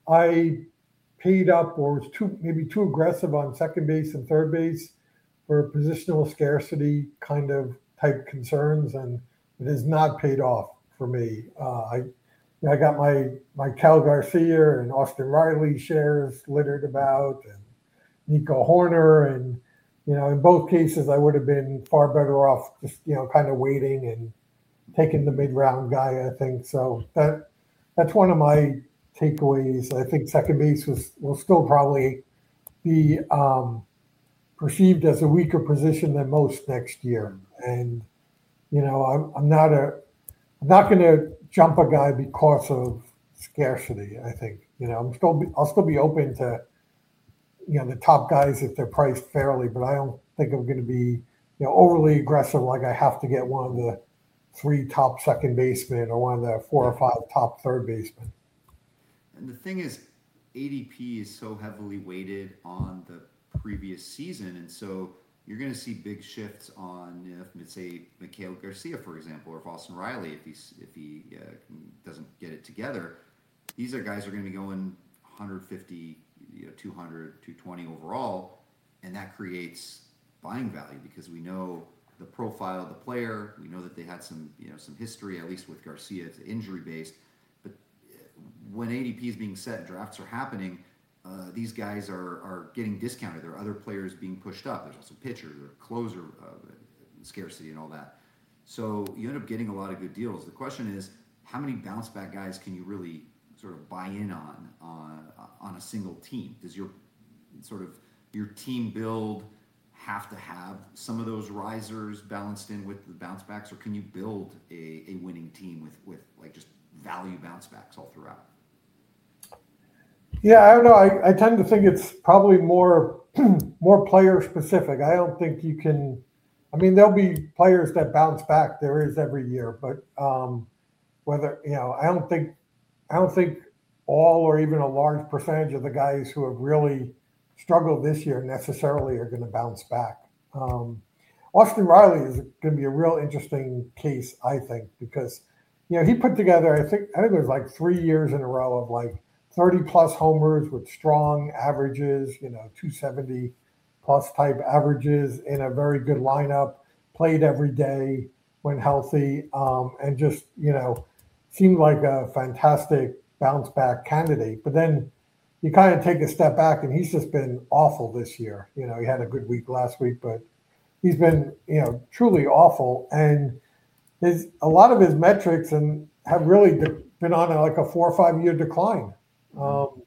Speaker 2: I paid up or was too maybe too aggressive on second base and third base for positional scarcity kind of type concerns, and it has not paid off for me. Uh, I I got my my Cal Garcia and Austin Riley shares littered about, and Nico Horner, and you know, in both cases, I would have been far better off just you know kind of waiting and taking the mid round guy. I think so. That that's one of my takeaways. I think second base was will still probably be um, perceived as a weaker position than most next year, and you know, I'm I'm not a I'm not going to jump a guy because of scarcity. I think you know I'm still be, I'll still be open to you know the top guys if they're priced fairly, but I don't think I'm going to be you know overly aggressive like I have to get one of the three top second basemen or one of the four or five top third basemen.
Speaker 1: And the thing is, A D P is so heavily weighted on the previous season, and so you're going to see big shifts on, you know, if, say, Mikhail Garcia, for example, or if Austin Riley, if he's if he uh, doesn't get it together. These are guys who are going to be going one fifty, you know, two hundred, two twenty overall, and that creates buying value because we know the profile of the player. We know that they had some, you know, some history, at least with Garcia. It's injury based, but when A D P is being set and drafts are happening, uh, these guys are are getting discounted. There are other players being pushed up. There's also pitchers or closer uh, scarcity and all that. So you end up getting a lot of good deals. The question is, how many bounce back guys can you really sort of buy in on on on a single team? Does your sort of your team build have to have some of those risers balanced in with the bounce backs, or can you build a, a winning team with, with like just value bounce backs all throughout?
Speaker 2: Yeah, I don't know. I, I tend to think it's probably more more player specific. I don't think you can. I mean, there'll be players that bounce back. There is every year, but um, whether you know, I don't think I don't think all or even a large percentage of the guys who have really struggled this year necessarily are going to bounce back. Um, Austin Riley is going to be a real interesting case, I think, because you know he put together. I think I think it was like three years in a row of like thirty plus homers with strong averages, you know, two seventy plus type averages in a very good lineup, played every day when healthy, um, and just, you know, seemed like a fantastic bounce back candidate. But then you kind of take a step back and he's just been awful this year. You know, he had a good week last week, but he's been, you know, truly awful. And his a lot of his metrics and have really de- been on a, like a four or five year decline. Um,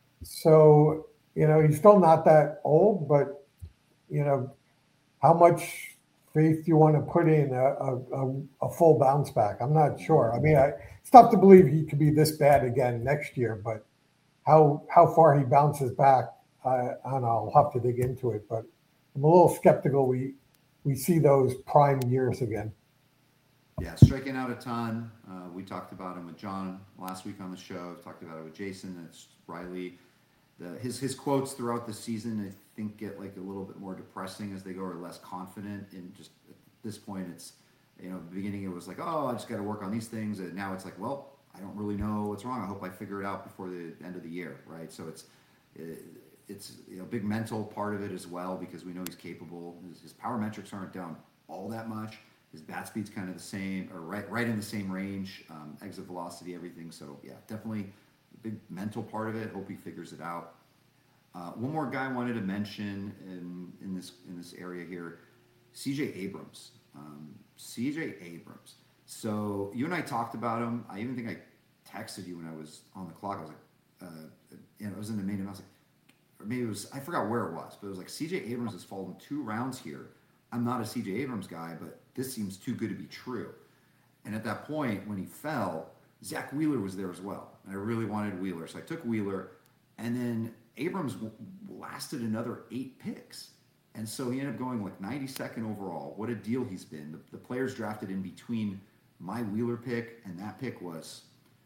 Speaker 2: so, you know, he's still not that old, but, you know, how much faith do you want to put in a, a, a full bounce back? I'm not sure. I mean, I, it's tough to believe he could be this bad again next year, but how how far he bounces back, I, I don't know. I'll have to dig into it, but I'm a little skeptical we we see those prime years again.
Speaker 1: Yeah, striking out a ton. Uh, we talked about him with John last week on the show. I've talked about it with Jason. It's Riley. The, his his quotes throughout the season, I think, get like a little bit more depressing as they go, or less confident. And just at this point, it's, you know, at the beginning it was like, oh, I just got to work on these things. And now it's like, well, I don't really know what's wrong. I hope I figure it out before the end of the year, right? So it's it, it's you know, a big mental part of it as well, because we know he's capable. His, his power metrics aren't down all that much. His bat speed's kind of the same, or right right in the same range, um, exit velocity, everything. So yeah, definitely a big mental part of it. Hope he figures it out. Uh, one more guy I wanted to mention in in this in this area here, C J Abrams. Um, C J Abrams. So you and I talked about him. I even think I texted you when I was on the clock. I was like, uh, you know, I was in the main, and I was like, or maybe it was, I forgot where it was, but it was like C J Abrams has fallen two rounds here. I'm not a C J Abrams guy, but this seems too good to be true. And at that point, when he fell, Zach Wheeler was there as well. And I really wanted Wheeler. So I took Wheeler. And then Abrams w- lasted another eight picks. And so he ended up going like ninety-second overall. What a deal he's been. The, the players drafted in between my Wheeler pick and that pick was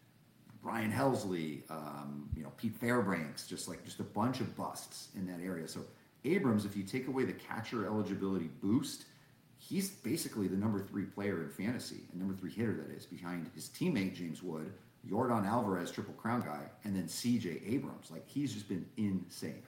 Speaker 1: Brian Helsley, um, you know, Pete Fairbanks, just like just a bunch of busts in that area. So Abrams, if you take away the catcher eligibility boost, he's basically the number three player in fantasy, and number three hitter, that is, behind his teammate James Wood, Yordan Alvarez, Triple Crown guy, and then C J Abrams. Like, he's just been insane.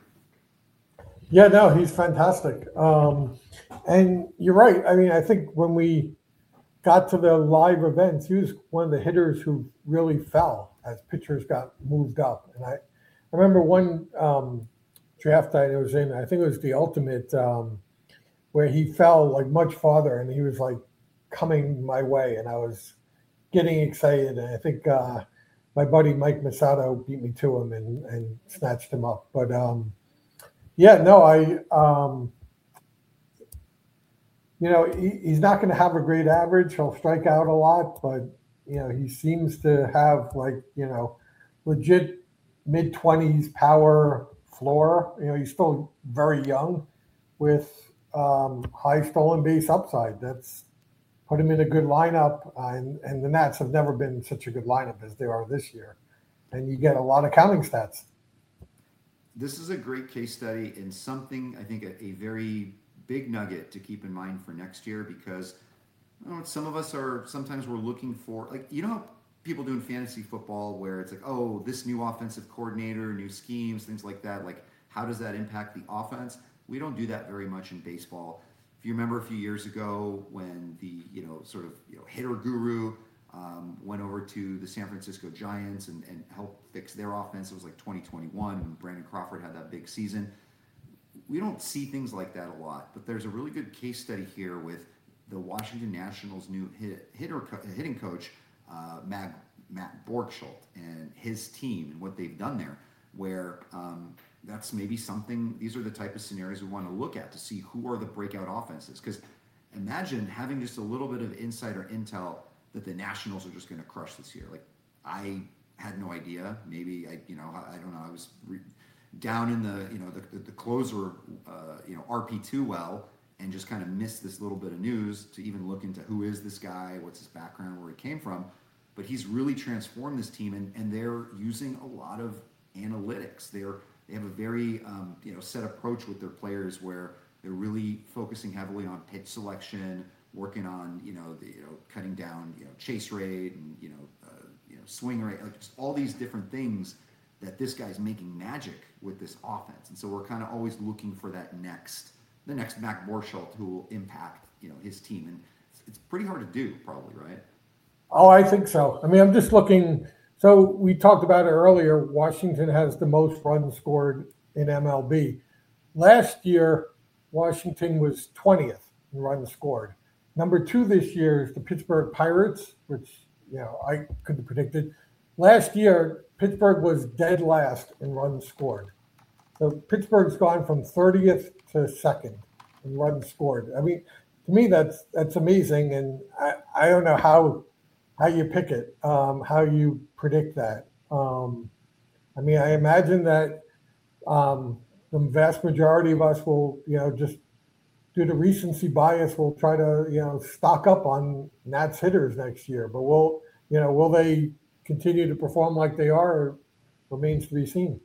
Speaker 2: Yeah, no, he's fantastic. Um, and you're right. I mean, I think when we got to the live events, he was one of the hitters who really fell as pitchers got moved up. And I, I remember one um, draft I was in, I think it was the Ultimate, um, where he fell like much farther and he was like coming my way and I was getting excited. And I think uh, my buddy Mike Masato beat me to him and, and snatched him up. But um, yeah, no, I, um, you know, he, he's not going to have a great average. He'll strike out a lot, but, you know, he seems to have like, you know, legit mid twenties power floor. You know, he's still very young with um, high stolen base upside. That's put him in a good lineup. Uh, and, and the Nats have never been such a good lineup as they are this year. And you get a lot of counting stats.
Speaker 1: This is a great case study and something, I think, a, a very big nugget to keep in mind for next year, because you know, some of us are, sometimes we're looking for, like, you know how people do in fantasy football where it's like, oh, this new offensive coordinator, new schemes, things like that, like how does that impact the offense? We don't do that very much in baseball. If you remember a few years ago when the, you know, sort of, you know, hitter guru um, went over to the San Francisco Giants and, and helped fix their offense, it was like twenty twenty-one when Brandon Crawford had that big season. We don't see things like that a lot, but there's a really good case study here with the Washington Nationals' new hit, hitter hitting coach, uh, Mag, Matt Borgschult, and his team and what they've done there, where um, that's maybe something, these are the type of scenarios we want to look at to see who are the breakout offenses. Because imagine having just a little bit of insider intel that the Nationals are just going to crush this year. Like, I had no idea. Maybe, I, you know, I, I don't know, I was... Re- down in the, you know, the, the closer, uh, you know, R P two well, and just kind of missed this little bit of news to even look into who is this guy, what's his background, where he came from. But he's really transformed this team, and, and they're using a lot of analytics. They're, they have a very, um, you know, set approach with their players where they're really focusing heavily on pitch selection, working on, you know, the, you know, cutting down, you know, chase rate and, you know, uh, you know, swing rate, like just all these different things that this guy's making magic with this offense. And so we're kind of always looking for that next, the next Mac Borgschult who will impact, you know, his team. And it's, it's pretty hard to do, probably, right?
Speaker 2: Oh, I think so. I mean, I'm just looking. So we talked about it earlier. Washington has the most runs scored in M L B. Last year, Washington was twentieth in runs scored. Number two this year is the Pittsburgh Pirates, which, you know, I couldn't have predicted. Last year, Pittsburgh was dead last in runs scored. So Pittsburgh's gone from thirtieth to second in runs scored. I mean, to me, that's that's amazing, and I, I don't know how how you pick it, um, how you predict that. Um, I mean, I imagine that um, the vast majority of us will, you know, just due to recency bias, will try to, you know, stock up on Nats hitters next year. But will, you know, will they continue to perform like they are, remains to be seen.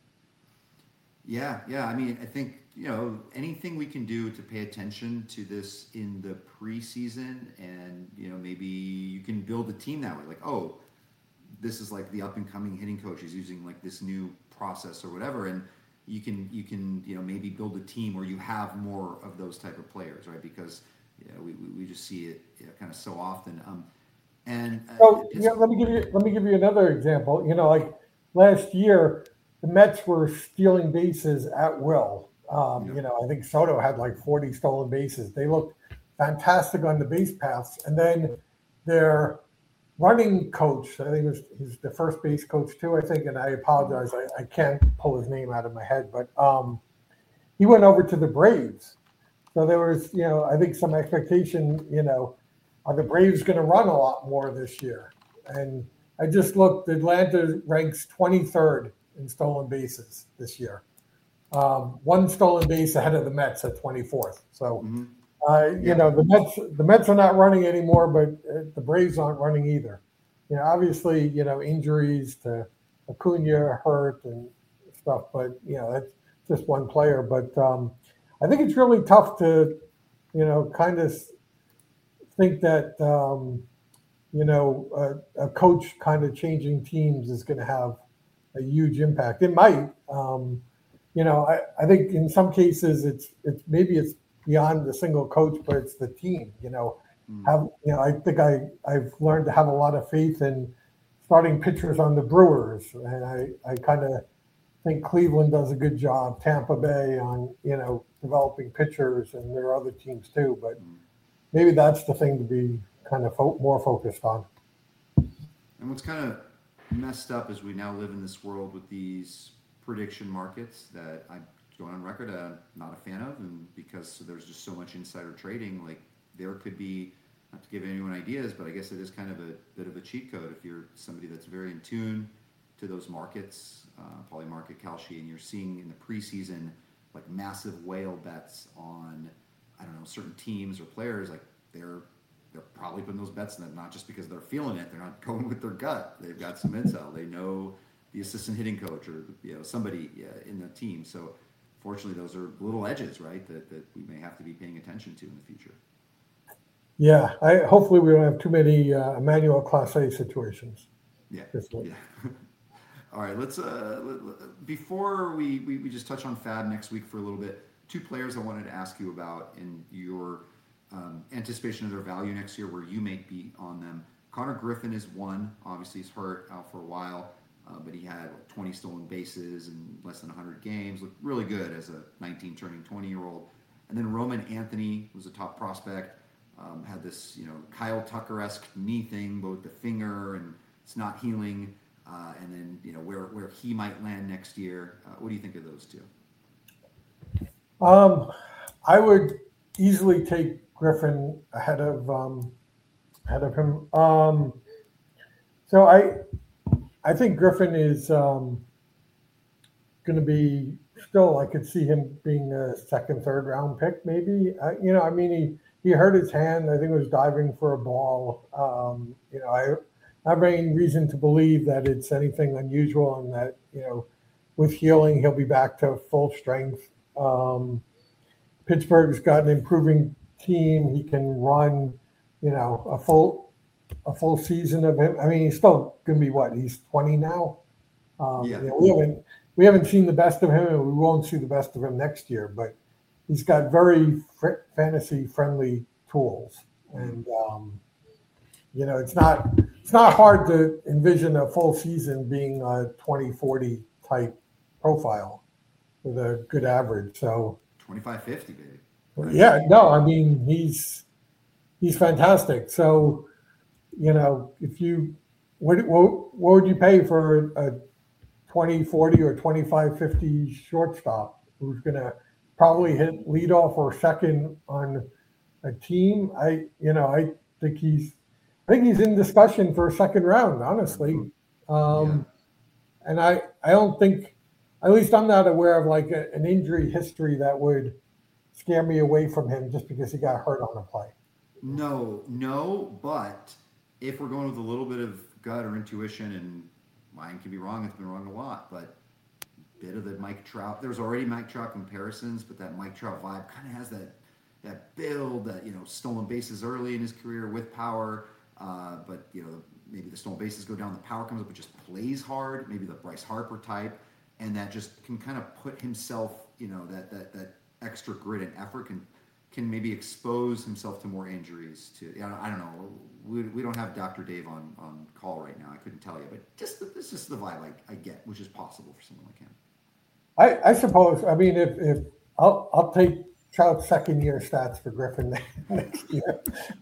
Speaker 1: Yeah, yeah. I mean, I think, you know, anything we can do to pay attention to this in the preseason, and, you know, maybe you can build a team that way. Like, oh, this is like the up and coming hitting coach. He's using like this new process or whatever. And you can, you can, you know, maybe build a team where you have more of those type of players, right? Because, you know, we, we just see it, you know, kind of so often. Um, And uh,
Speaker 2: so yeah, let me give you let me give you another example. You know, like last year, the Mets were stealing bases at will. Um, yeah. You know, I think Soto had like forty stolen bases. They looked fantastic on the base paths, and then their running coach, I think it was he's the first base coach too. I think, and I apologize, I, I can't pull his name out of my head, but um, he went over to the Braves. So there was, you know, I think some expectation, you know. Are the Braves going to run a lot more this year? And I just looked, Atlanta ranks twenty-third in stolen bases this year. Um, one stolen base ahead of the Mets at twenty-fourth. So, mm-hmm. uh, you yeah. know, the Mets the Mets are not running anymore, but the Braves aren't running either. You know, obviously, you know, injuries to Acuna hurt and stuff, but, you know, that's just one player. But um, I think it's really tough to, you know, kind of think that, um, you know, a, a coach kind of changing teams is going to have a huge impact. It might, um, you know, I, I think in some cases it's, it's maybe it's beyond the single coach, but it's the team, you know, have, you know, I think I, I've learned to have a lot of faith in starting pitchers on the Brewers. And I, I kind of think Cleveland does a good job, Tampa Bay on, you know, developing pitchers, and there are other teams too. But maybe that's the thing to be kind of fo- more focused on.
Speaker 1: And what's kind of messed up is we now live in this world with these prediction markets that I'm going on record I'm not a fan of, and because there's just so much insider trading, like there could be, not to give anyone ideas, but I guess it is kind of a bit of a cheat code if you're somebody that's very in tune to those markets, uh, Polymarket, Kalshi, and you're seeing in the preseason like massive whale bets on, I don't know, certain teams or players, like they're they're probably putting those bets in them, not just because they're feeling it. They're not going with their gut. They've got some intel. They know the assistant hitting coach or, you know, somebody uh, in the team. So fortunately, those are little edges, right, that, that we may have to be paying attention to in the future.
Speaker 2: Yeah, I hopefully we don't have too many uh, Emmanuel Class A situations.
Speaker 1: Yeah, yeah. All right, let's, uh, let, let, before we, we, we just touch on Fab next week for a little bit, two players I wanted to ask you about in your um, anticipation of their value next year, where you may be on them. Connor Griffin is one. Obviously, he's hurt out for a while, uh, but he had like, twenty stolen bases in less than one hundred games. Looked really good as a nineteen turning twenty-year-old. And then Roman Anthony was a top prospect. Um, had this, you know, Kyle Tucker-esque knee thing, both the finger and it's not healing. Uh, and then, you know, where, where he might land next year. Uh, what do you think of those two?
Speaker 2: Um, I would easily take Griffin ahead of um, ahead of him. Um, so I I think Griffin is um, going to be still. I could see him being a second, third round pick, maybe. I, you know, I mean, he he hurt his hand. I think it was diving for a ball. Um, you know, I. I have any reason to believe that it's anything unusual, and that, you know, with healing, he'll be back to full strength. Um, Pittsburgh's got an improving team. He can run, you know, a full a full season of him. I mean, he's still going to be what? He's twenty now. Um,
Speaker 1: yeah.
Speaker 2: You know, we haven't we haven't seen the best of him, and we won't see the best of him next year. But he's got very fr- fantasy friendly tools, and um, you know, it's not it's not hard to envision a full season being a twenty forty type profile with a good average. So
Speaker 1: twenty-five fifty, baby.
Speaker 2: Right. Yeah, no, I mean, he's he's fantastic. So, you know, if you what what, what would you pay for a twenty forty or twenty-five fifty shortstop who's going to probably hit leadoff or second on a team? I you know, I think he's I think he's in discussion for a second round, honestly. Um, yeah. And I, I don't think, at least I'm not aware of like a, an injury history that would scare me away from him just because he got hurt on a play.
Speaker 1: No, no, but if we're going with a little bit of gut or intuition, and mine can be wrong, it's been wrong a lot, but a bit of the Mike Trout, there's already Mike Trout comparisons, but that Mike Trout vibe kind of has that, that build, that, you know, stolen bases early in his career with power. Uh, but, you know, maybe the stolen bases go down, the power comes up, but just plays hard, maybe the Bryce Harper type, and that just can kind of put himself, you know, that that that extra grit and effort can can maybe expose himself to more injuries. To, you know, I don't know, we, we don't have Doctor Dave on, on call right now, I couldn't tell you, but just this is just the vibe I, I get, which is possible for someone like him.
Speaker 2: I, I suppose, I mean, if, if I'll, I'll take Trout's second year stats for Griffin next year.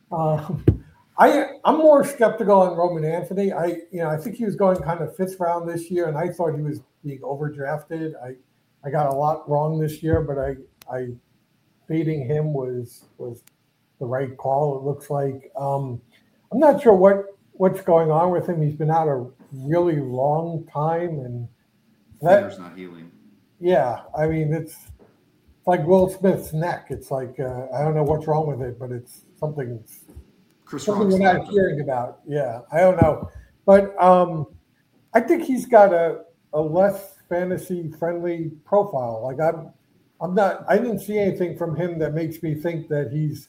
Speaker 2: Um, I, I'm more skeptical on Roman Anthony. I, you know, I think he was going kind of fifth round this year, and I thought he was being overdrafted. I, I got a lot wrong this year, but I, I, fading him was was the right call. It looks like. Um, I'm not sure what what's going on with him. He's been out a really long time, and
Speaker 1: that, finger's not healing.
Speaker 2: Yeah, I mean it's, it's like Will Smith's neck. It's like uh, I don't know what's wrong with it, but it's something.
Speaker 1: Chris
Speaker 2: Something we're not hearing about. Yeah, I don't know. But um, I think he's got a, a less fantasy friendly profile. Like I'm I'm not I didn't see anything from him that makes me think that he's,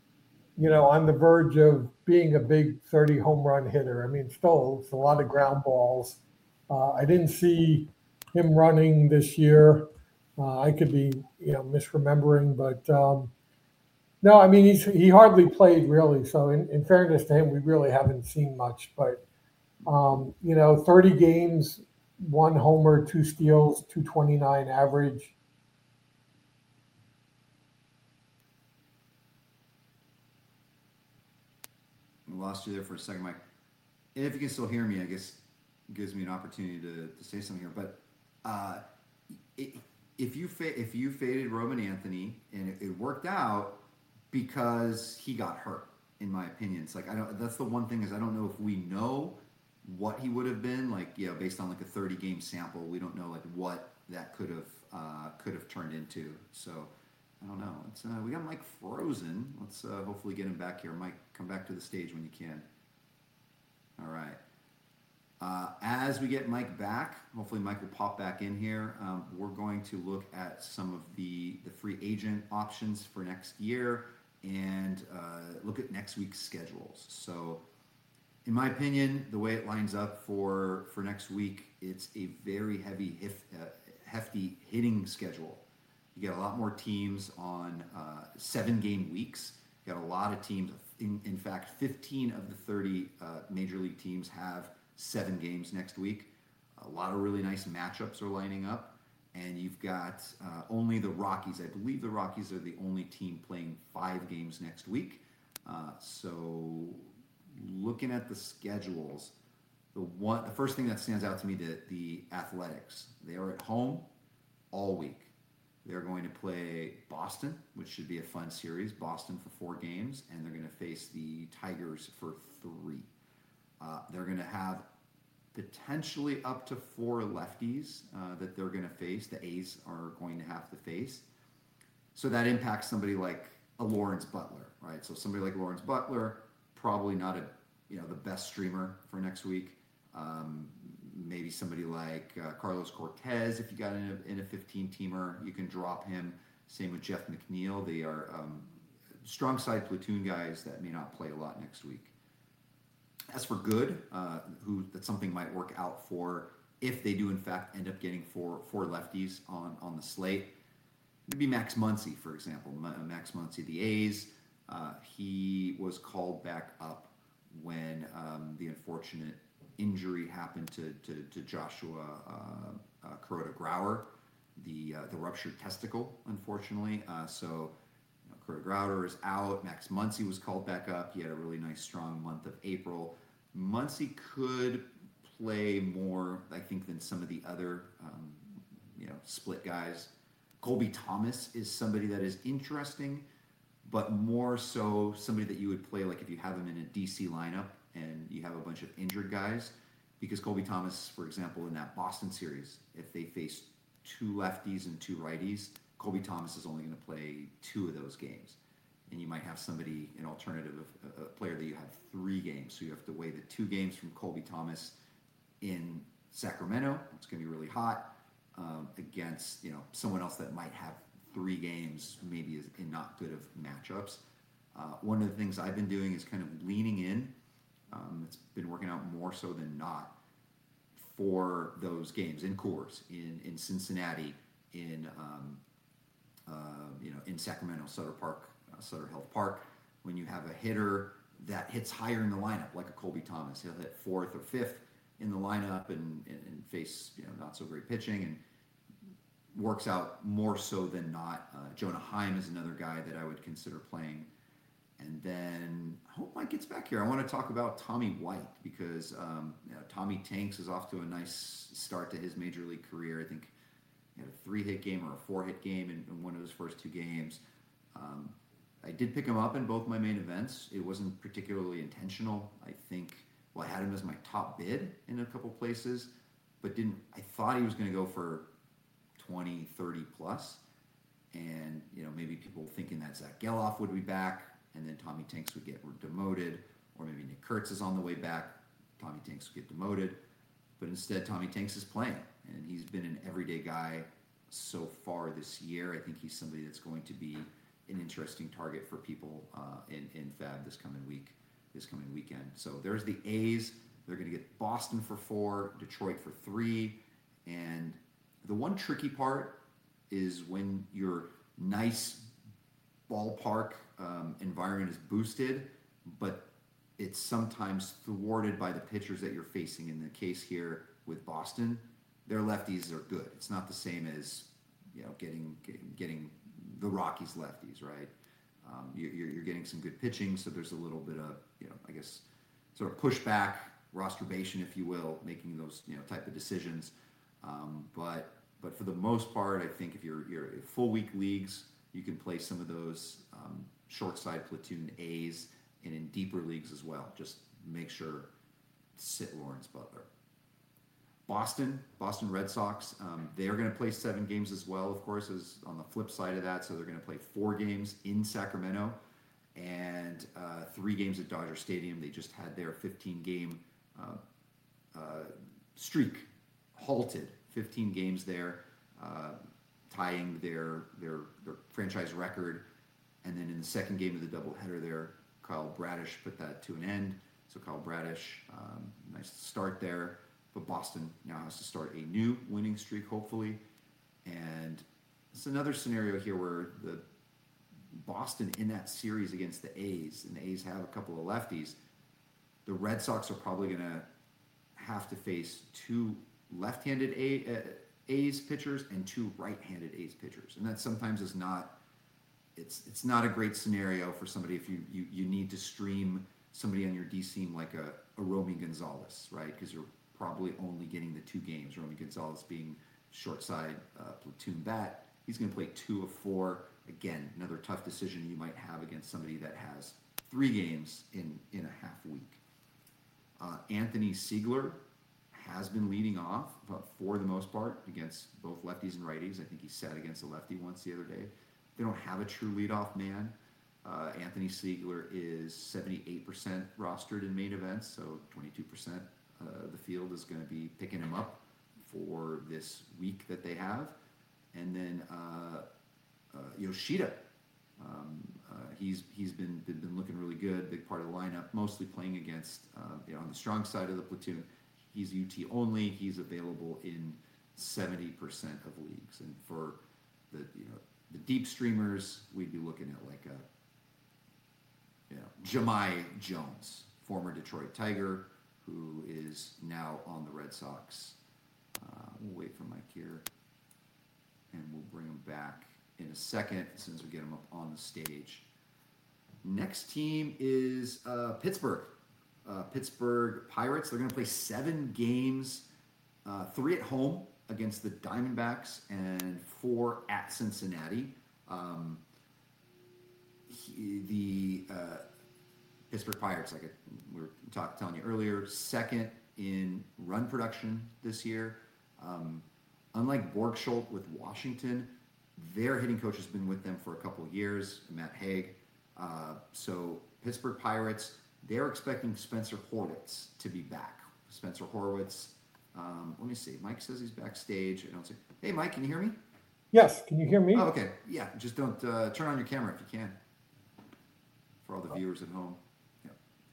Speaker 2: you know, on the verge of being a big thirty home run hitter. I mean, still it's a lot of ground balls. Uh, I didn't see him running this year. Uh, I could be, you know, misremembering, but um, No, I mean, he's, he hardly played really. So in, in fairness to him, we really haven't seen much, but um, you know, thirty games, one homer, two steals, two twenty-nine average.
Speaker 1: I lost you there for a second, Mike. And if you can still hear me, I guess it gives me an opportunity to, to say something here. But uh, it, if you fa- if you faded Roman Anthony and it, it worked out because he got hurt, in my opinion, it's like I don't. That's the one thing is I don't know if we know what he would have been like. You know, based on like a thirty game sample, we don't know like what that could have uh, could have turned into. So I don't know. It's, uh, we got Mike frozen. Let's uh, hopefully get him back here. Mike, come back to the stage when you can. All right. Uh, as we get Mike back, hopefully Mike will pop back in here. Um, we're going to look at some of the, the free agent options for next year and uh, look at next week's schedules. So, in my opinion, the way it lines up for, for next week, it's a very heavy, hif, uh, hefty hitting schedule. You got a lot more teams on uh, seven game weeks. You got a lot of teams. In, in fact, fifteen of the thirty uh, major league teams have seven games next week. A lot of really nice matchups are lining up. And you've got uh, only the Rockies. I believe the Rockies are the only team playing five games next week. Uh, so looking at the schedules, the one the first thing that stands out to me, the, the Athletics. They are at home all week. They're going to play Boston, which should be a fun series. Boston for four games, and they're going to face the Tigers for three. Uh, they're going to have potentially up to four lefties uh, that they're going to face. The A's are going to have to face. So that impacts somebody like a Lawrence Butler, right? So somebody like Lawrence Butler, probably not a you know the best streamer for next week. Um, maybe somebody like uh, Carlos Cortez, if you got in a, in a fifteen teamer, you can drop him. Same with Jeff McNeil. They are um, strong side platoon guys that may not play a lot next week. As for Good, uh, who that something might work out for if they do in fact end up getting four four lefties on, on the slate. Maybe Max Muncy, for example. Max Muncy, the A's, uh, he was called back up when um, the unfortunate injury happened to, to, to Joshua uh, uh, Kuroda-Grauer, the uh, the ruptured testicle, unfortunately. Uh, so you know, Kuroda-Grauer is out. Max Muncy was called back up. He had a really nice, strong month of April. Muncy could play more, I think, than some of the other um, you know split guys. Colby Thomas is somebody that is interesting, but more so somebody that you would play like if you have him in a D C lineup and you have a bunch of injured guys, because Colby Thomas, for example, in that Boston series, if they face two lefties and two righties, Colby Thomas is only going to play two of those games. And you might have somebody, an alternative, a player that you have three games. So you have to weigh the two games from Colby Thomas in Sacramento. It's going to be really hot um, against you know someone else that might have three games, maybe in not good of matchups. Uh, one of the things I've been doing is kind of leaning in. Um, it's been working out more so than not for those games in Coors, in, in Cincinnati, in um, uh, you know in Sacramento, Sutter Park, uh, Sutter Health Park. When you have a hitter that hits higher in the lineup, like a Colby Thomas, he'll hit fourth or fifth in the lineup and, and, and face you know not so great pitching and works out more so than not. Uh, Jonah Heim is another guy that I would consider playing. And then I hope Mike gets back here. I want to talk about Tommy White because um, you know, Tommy Tanks is off to a nice start to his major league career. I think he had a three-hit game or a four-hit game in, in one of his first two games. Um, I did pick him up in both my main events. It wasn't particularly intentional. I think, well, I had him as my top bid in a couple places, but didn't. I thought he was going to go for twenty, thirty plus. And, you know, maybe people thinking that Zach Geloff would be back. And then Tommy Tanks would get demoted, or maybe Nick Kurtz is on the way back. Tommy Tanks would get demoted, but instead Tommy Tanks is playing, and he's been an everyday guy so far this year. I think he's somebody that's going to be an interesting target for people uh, in in Fab this coming week, this coming weekend. So there's the A's. They're going to get Boston for four, Detroit for three, and the one tricky part is when your nice ballpark um, environment is boosted, but it's sometimes thwarted by the pitchers that you're facing. In the case here with Boston, their lefties are good. It's not the same as you know getting getting, getting the Rockies lefties, right? Um, you're, you're getting some good pitching, so there's a little bit of you know I guess sort of pushback, rosterbation, if you will, making those you know type of decisions. Um, but but for the most part, I think if you're you're in full week leagues, you can play some of those um, short side platoon A's, and in deeper leagues as well. Just make sure sit Lawrence Butler. Boston, Boston Red Sox, um, they're going to play seven games as well, of course, as on the flip side of that. So they're going to play four games in Sacramento and uh, three games at Dodger Stadium. They just had their fifteen-game uh, uh, streak halted. fifteen games there, uh, tying their, their their franchise record. And then in the second game of the doubleheader there, Kyle Bradish put that to an end. So Kyle Bradish, um, nice start there. But Boston now has to start a new winning streak, hopefully. And it's another scenario here where the Boston in that series against the A's, and the A's have a couple of lefties, the Red Sox are probably going to have to face two left-handed A, uh, A's pitchers and two right-handed A's pitchers. And that sometimes is not, it's it's not a great scenario for somebody if you, you, you need to stream somebody on your D seam like a, a Romy Gonzalez, right? Because you're probably only getting the two games. Romy Gonzalez being short side uh, platoon bat. He's going to play two of four. Again, another tough decision you might have against somebody that has three games in, in a half week. Uh, Anthony Siegler has been leading off uh, for the most part against both lefties and righties. I think he sat against a lefty once the other day. They don't have a true leadoff man. Uh, Anthony Siegler is seventy-eight percent rostered in main events, so twenty-two percent uh, the field is going to be picking him up for this week that they have. And then uh, uh, Yoshida, um, uh, he's he's been, been been looking really good, big part of the lineup, mostly playing against uh, you know, on the strong side of the platoon. He's U T only. He's available in seventy percent of leagues, and for the you know the deep streamers, we'd be looking at like a you know Jahmai Jones, former Detroit Tiger, who is now on the Red Sox. Uh, we'll wait for Mike here, and we'll bring him back in a second as soon as we get him up on the stage. Next team is uh, Pittsburgh. Uh, Pittsburgh Pirates. They're going to play seven games, uh, three at home against the Diamondbacks and four at Cincinnati. Um, he, the uh, Pittsburgh Pirates, like we were talk, telling you earlier, second in run production this year. Um, unlike Borgschult with Washington, their hitting coach has been with them for a couple of years, Matt Haig. Uh, so Pittsburgh Pirates, they're expecting Spencer Horwitz to be back. Spencer Horwitz, um, let me see. Mike says he's backstage. I don't say, hey, Mike, can you hear me?
Speaker 2: Yes, can you hear me?
Speaker 1: Oh, okay. Yeah, just don't uh, turn on your camera if you can. For all the viewers at home. Yeah.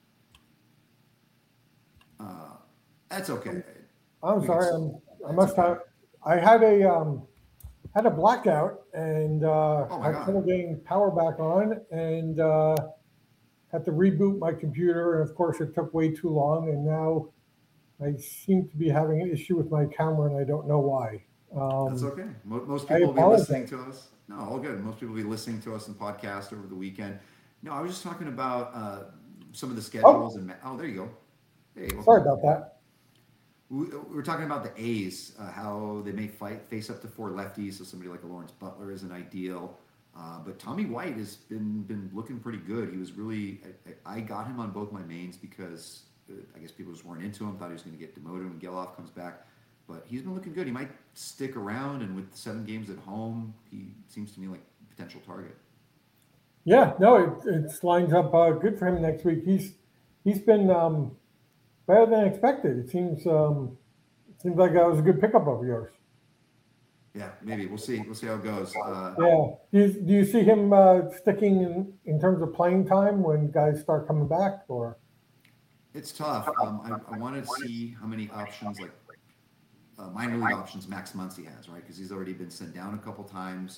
Speaker 1: Uh, that's okay.
Speaker 2: I'm
Speaker 1: We
Speaker 2: sorry.
Speaker 1: can-
Speaker 2: I'm, I must have. I had a um, had a blackout and uh,
Speaker 1: Oh my
Speaker 2: had
Speaker 1: God.
Speaker 2: trouble getting power back on, and uh, had to reboot my computer. And of course, it took way too long. And now I seem to be having an issue with my camera, and I don't know why. Um,
Speaker 1: That's okay. Mo- Most
Speaker 2: I
Speaker 1: people will be
Speaker 2: apologize.
Speaker 1: listening to us. No, all good. Most people will be listening to us in podcast over the weekend. No, I was just talking about uh, some of the schedules and ma- oh, there you go. Hey, welcome.
Speaker 2: Sorry about that.
Speaker 1: We, we were talking about the A's, uh, how they may fight face up to four lefties, so somebody like a Lawrence Butler isn't ideal. Uh, but Tommy White has been been looking pretty good. He was really, I, I got him on both my mains because uh, I guess people just weren't into him, thought he was going to get demoted when Geloff comes back. But he's been looking good. He might stick around, and with seven games at home, he seems to me like a potential target.
Speaker 2: Yeah, no, it, it lines up uh, good for him next week. He's he's been um, better than expected. It seems um, it seems like that was a good pickup of yours.
Speaker 1: Yeah, maybe we'll see. We'll see how it goes. Uh,
Speaker 2: Yeah. Do you, do you see him uh, sticking in, in terms of playing time when guys start coming back, or?
Speaker 1: It's tough. Um, I, I wanted to see how many options, like uh, minor league options, Max Muncy has, right? Because he's already been sent down a couple times.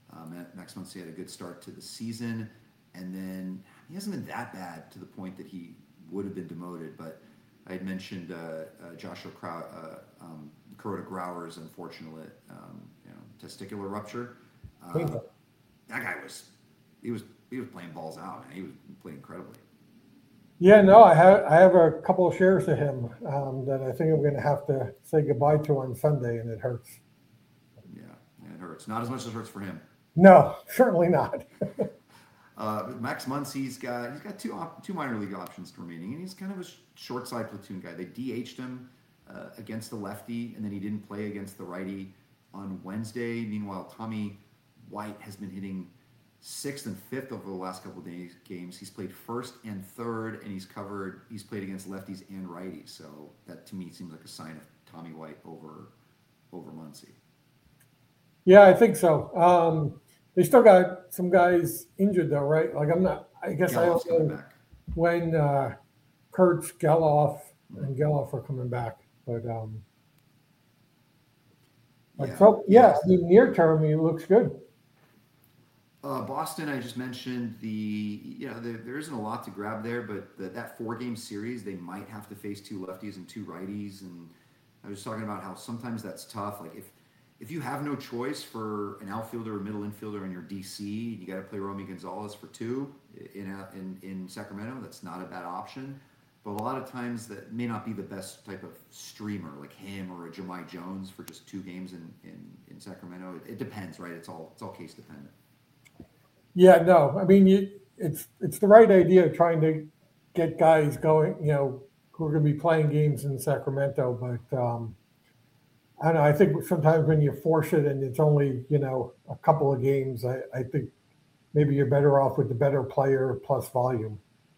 Speaker 1: Um, Max Muncy had a good start to the season, and then he hasn't been that bad to the point that he would have been demoted. But I had mentioned uh, uh, Joshua Crow, uh, um, Kuroda Grauer's unfortunate um, you know, testicular rupture. Uh, that guy was he was he was playing balls out, man. He was playing incredibly.
Speaker 2: Yeah, no, I have I have a couple of shares of him um, that I think I'm going to have to say goodbye to on Sunday, and it hurts.
Speaker 1: Yeah, it hurts. Not as much as it hurts for him.
Speaker 2: No, certainly not.
Speaker 1: uh, Max Muncy's got he's got two op- two minor league options remaining, and he's kind of a sh- short side platoon guy. They D H'd him uh, against the lefty, and then he didn't play against the righty on Wednesday. Meanwhile, Tommy White has been hitting sixth and fifth over the last couple of days, games. He's played first and third, and he's covered. He's played against lefties and righties. So that to me seems like a sign of Tommy White over over Muncy.
Speaker 2: Yeah, I think so. Um, they still got some guys injured though, right? Like I'm not. I guess
Speaker 1: Gelof's
Speaker 2: I don't know
Speaker 1: back.
Speaker 2: when uh, Kurtz, Geloff, and Geloff are coming back, but um, but
Speaker 1: Yeah.
Speaker 2: so yeah,
Speaker 1: Yes.
Speaker 2: I mean, near term he looks good.
Speaker 1: Uh, Boston, I just mentioned the you know there, there isn't a lot to grab there, but the, that four game series they might have to face two lefties and two righties, and I was talking about how sometimes that's tough. Like if if you have no choice for an outfielder or middle infielder in your D C, you got to play Romy Gonzalez for two in, in in Sacramento. That's not a bad option, but a lot of times that may not be the best type of streamer like him or a Jahmai Jones for just two games in in, in Sacramento. It, it depends, right? It's all it's all case dependent.
Speaker 2: Yeah, no, I mean, you, it's it's the right idea trying to get guys going, you know, who are going to be playing games in Sacramento. But um, I don't know. I think sometimes when you force it and it's only you know a couple of games, I, I think maybe you're better off with the better player plus volume.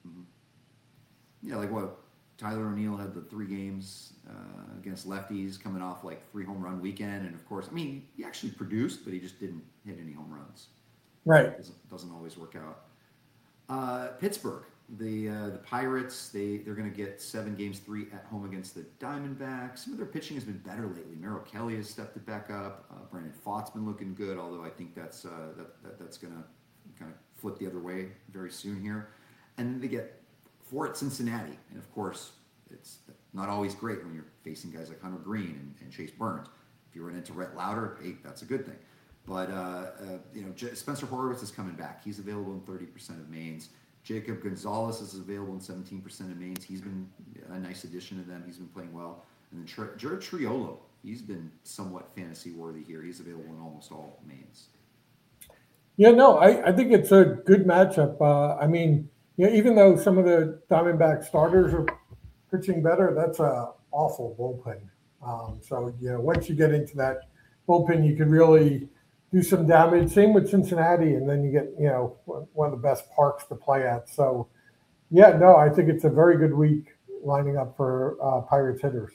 Speaker 1: Mm-hmm. Yeah, like what Tyler O'Neill had the three games uh, against lefties, coming off like three home run weekend, and of course, I mean, he actually produced, but he just didn't hit any home runs.
Speaker 2: Right.
Speaker 1: Doesn't, doesn't always work out. Uh, Pittsburgh, the uh, the Pirates, they they're going to get seven games, three at home against the Diamondbacks. Some of their pitching has been better lately. Merrill Kelly has stepped it back up. Uh, Brandon Pfaadt's been looking good, although I think that's uh, that, that that's going to kind of flip the other way very soon here. And then they get four at Cincinnati, and of course, it's not always great when you're facing guys like Hunter Green and, and Chase Burns. If you run into Rhett Lauder, hey, that's a good thing. But, uh, uh, you know, J- Spencer Horwitz is coming back. He's available in thirty percent of mains. Jacob Gonzalez is available in seventeen percent of mains. He's been a nice addition to them. He's been playing well. And then Tri- Jared Triolo, he's been somewhat fantasy worthy here. He's available in almost all mains.
Speaker 2: Yeah, no, I, I think it's a good matchup. Uh, I mean, you know, even though some of the Diamondback starters are pitching better, that's a awful bullpen. Um, so, you know, once you get into that bullpen, you could really do some damage. Same with Cincinnati, and then you get, you know, one of the best parks to play at. So, yeah, no, I think it's a very good week lining up for uh, Pirates hitters.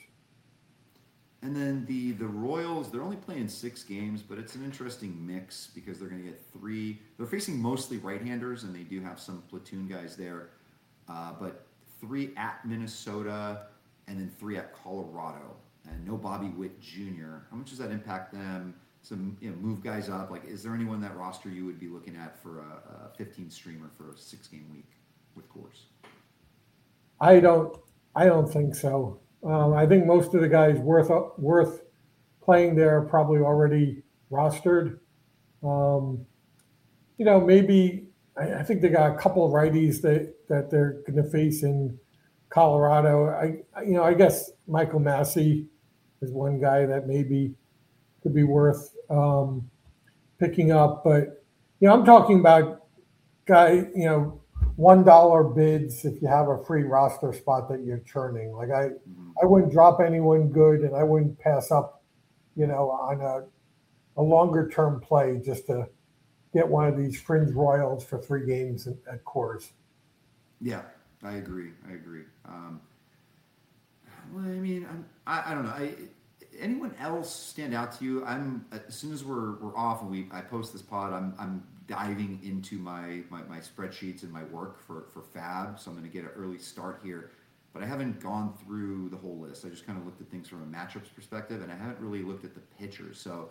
Speaker 1: And then the the Royals, they're only playing six games, but it's an interesting mix because they're going to get three. They're facing mostly right-handers, and they do have some platoon guys there. Uh, but three at Minnesota, and then three at Colorado, and no Bobby Witt Junior How much does that impact them? Some you know, move guys up. Like, is there anyone that roster you would be looking at for a, a fifteen streamer for a six-game week with Coors?
Speaker 2: I don't. I don't think so. Um, I think most of the guys worth worth playing there are probably already rostered. Um, you know, maybe I, I think they got a couple of righties that that they're going to face in Colorado. I, I you know I guess Michael Massey is one guy that maybe could be worth um, picking up, but you know I'm talking about guy you know one dollar bids if you have a free roster spot that you're churning. Like I,
Speaker 1: Mm-hmm.
Speaker 2: I wouldn't drop anyone good, and I wouldn't pass up, you know, on a a longer term play just to get one of these fringe royals for three games at, at Coors.
Speaker 1: Yeah, I agree. I agree. Um, well, I mean, I'm, I I don't know. I anyone else stand out to you? I'm as soon as we're we're off and we I post this pod, I'm I'm diving into my my, my spreadsheets and my work for for Fab. So I'm going to get an early start here. But I haven't gone through the whole list. I just kind of looked at things from a matchups perspective, and I haven't really looked at the pitchers. So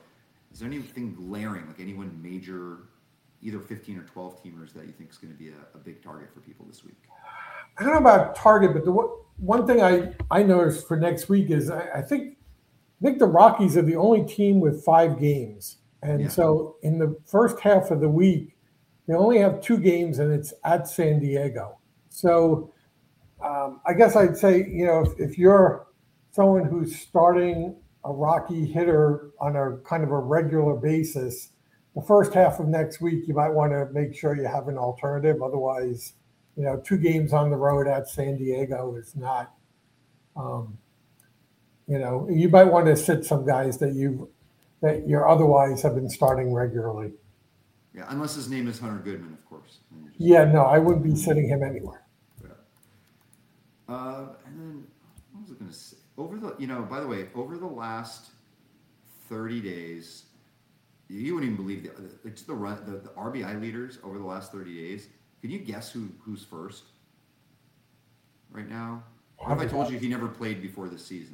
Speaker 1: Is there anything glaring, like anyone major, either fifteen or twelve teamers that you think is going to be a, a big target for people this week?
Speaker 2: I don't know about target, but the one one thing I I noticed for next week is I, I think I think the Rockies are the only team with five games, and
Speaker 1: Yeah.
Speaker 2: so in the first half of the week, they only have two games, and it's at San Diego. So um, I guess I'd say, you know, if, if you're someone who's starting a Rocky hitter on a kind of a regular basis, the first half of next week, you might want to make sure you have an alternative. Otherwise, you know, two games on the road at San Diego is not, um, you know, you might want to sit some guys that you that you otherwise have been starting regularly.
Speaker 1: Yeah, unless his name is Hunter Goodman, of course. Just,
Speaker 2: Yeah, no, I wouldn't be sitting him anywhere.
Speaker 1: yeah. Uh, and then what was I going to say? Over the, you know, by the way, over the last thirty days, you wouldn't even believe the it's the run the, the R B I leaders over the last thirty days. Can you guess who who's first right now? What if I told you he never played before this season?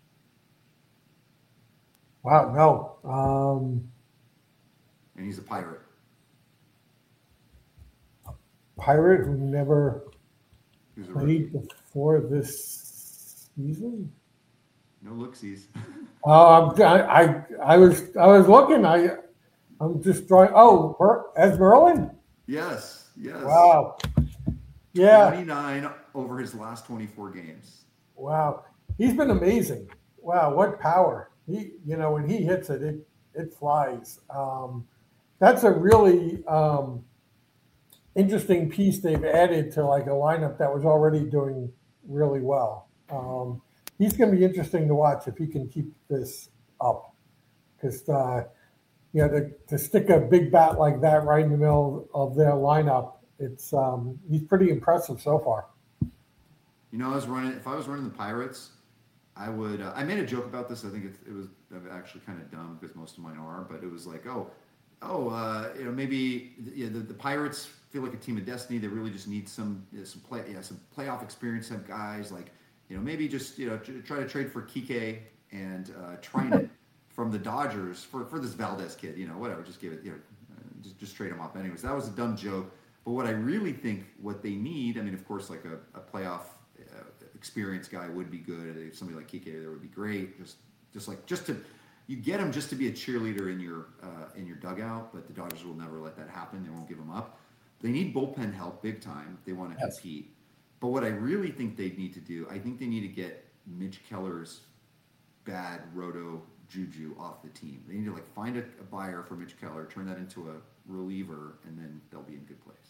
Speaker 2: Wow, no. Um,
Speaker 1: And he's a Pirate.
Speaker 2: Pirate who never
Speaker 1: Who's a
Speaker 2: played
Speaker 1: rookie.
Speaker 2: before this season.
Speaker 1: No looksies.
Speaker 2: Oh, I'm, I, I, I was, I was looking. I, I'm just drawing. Oh, Mer, as Merlin.
Speaker 1: Yes, yes.
Speaker 2: Wow. Yeah.
Speaker 1: twenty-nine over his last twenty-four games.
Speaker 2: Wow. He's been amazing. Wow, what power! He, you know, when he hits it, it, it flies. Um, that's a really um, interesting piece they've added to like a lineup that was already doing really well. Um, he's going to be interesting to watch if he can keep this up, because uh, you know, to, to stick a big bat like that right in the middle of their lineup, it's um, he's pretty impressive so far.
Speaker 1: You know, I was running. If I was running the Pirates, I would. Uh, I made a joke about this. I think it, it was actually kind of dumb because most of mine are. But it was like, oh, oh, uh, you know, maybe yeah, the, the Pirates feel like a team of destiny. They really just need some you know, some play, yeah, some playoff experience. Some guys like, you know, maybe just you know try to trade for Kike and uh, Trinan from the Dodgers for, for this Valdez kid. You know, whatever. Just give it. You know, uh, just just trade him up. Anyways, that was a dumb joke. But what I really think what they need, I mean, of course, like a, a playoff uh, experienced guy would be good. If somebody like Kike there would be great. Just just like just to you get him just to be a cheerleader in your uh, in your dugout. But the Dodgers will never let that happen. They won't give him up. They need bullpen help big time if they want to
Speaker 2: Yes.
Speaker 1: compete. But what I really think they need to do, I think they need to get Mitch Keller's bad roto juju off the team. They need to like find a, a buyer for Mitch Keller, turn that into a reliever, and then they'll be in good place.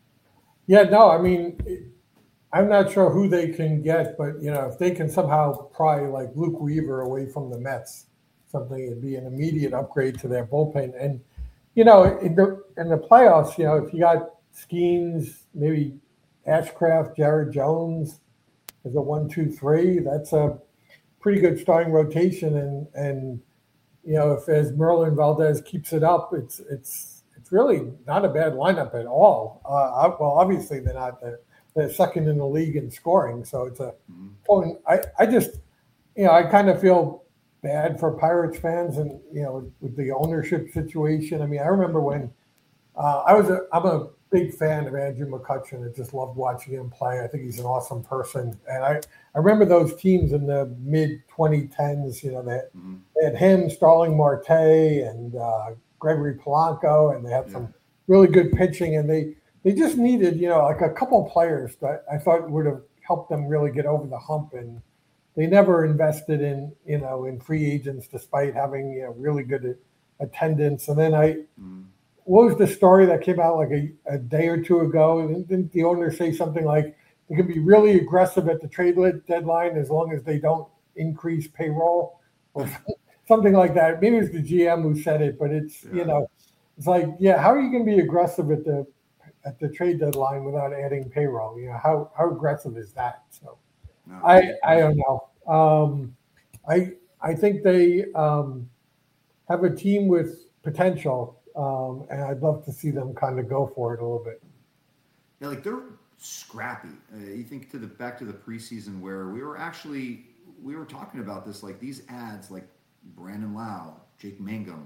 Speaker 2: Yeah, no, I mean, it, I'm not sure who they can get, but you know, if they can somehow pry like Luke Weaver away from the Mets, something it'd be an immediate upgrade to their bullpen. And you know, in the in the playoffs, you know, if you got Skeens, maybe Ashcraft, Jared Jones as a one, two, three, that's a pretty good starting rotation. And and you know, if as Merlin Valdez keeps it up, it's it's it's really not a bad lineup at all. Uh, well, obviously they're not the, they're second in the league in scoring, so it's a. Mm-hmm. I I just you know I kind of feel bad for Pirates fans, and you know with the ownership situation. I mean, I remember when uh, I was a I'm a big fan of Andrew McCutchen. I just loved watching him play. I think he's an awesome person, and I. I remember those teams in the mid twenty tens, you know, they, mm-hmm. they had him, Starling Marte, and uh, Gregory Polanco, and they had yeah. some really good pitching. And they, they just needed, you know, like a couple of players that I thought would have helped them really get over the hump. And they never invested in, you know, in free agents despite having, you know, really good attendance. And then I, mm-hmm. what was the story that came out like a, a day or two ago? Didn't the owner say something like, they can be really aggressive at the trade deadline as long as they don't increase payroll or something like that. Maybe it's the G M who said it, but it's, yeah. you know, it's like, yeah, how are you going to be aggressive at the at the trade deadline without adding payroll? You know, how, how aggressive is that? So no, I I don't know. Um, I I think they um, have a team with potential, um, and I'd love to see them kind of go for it a little bit.
Speaker 1: Yeah, like they're scrappy. Uh, you think to the back to the preseason where we were actually we were talking about this, like these ads, like Brandon Lau, Jake Mangum,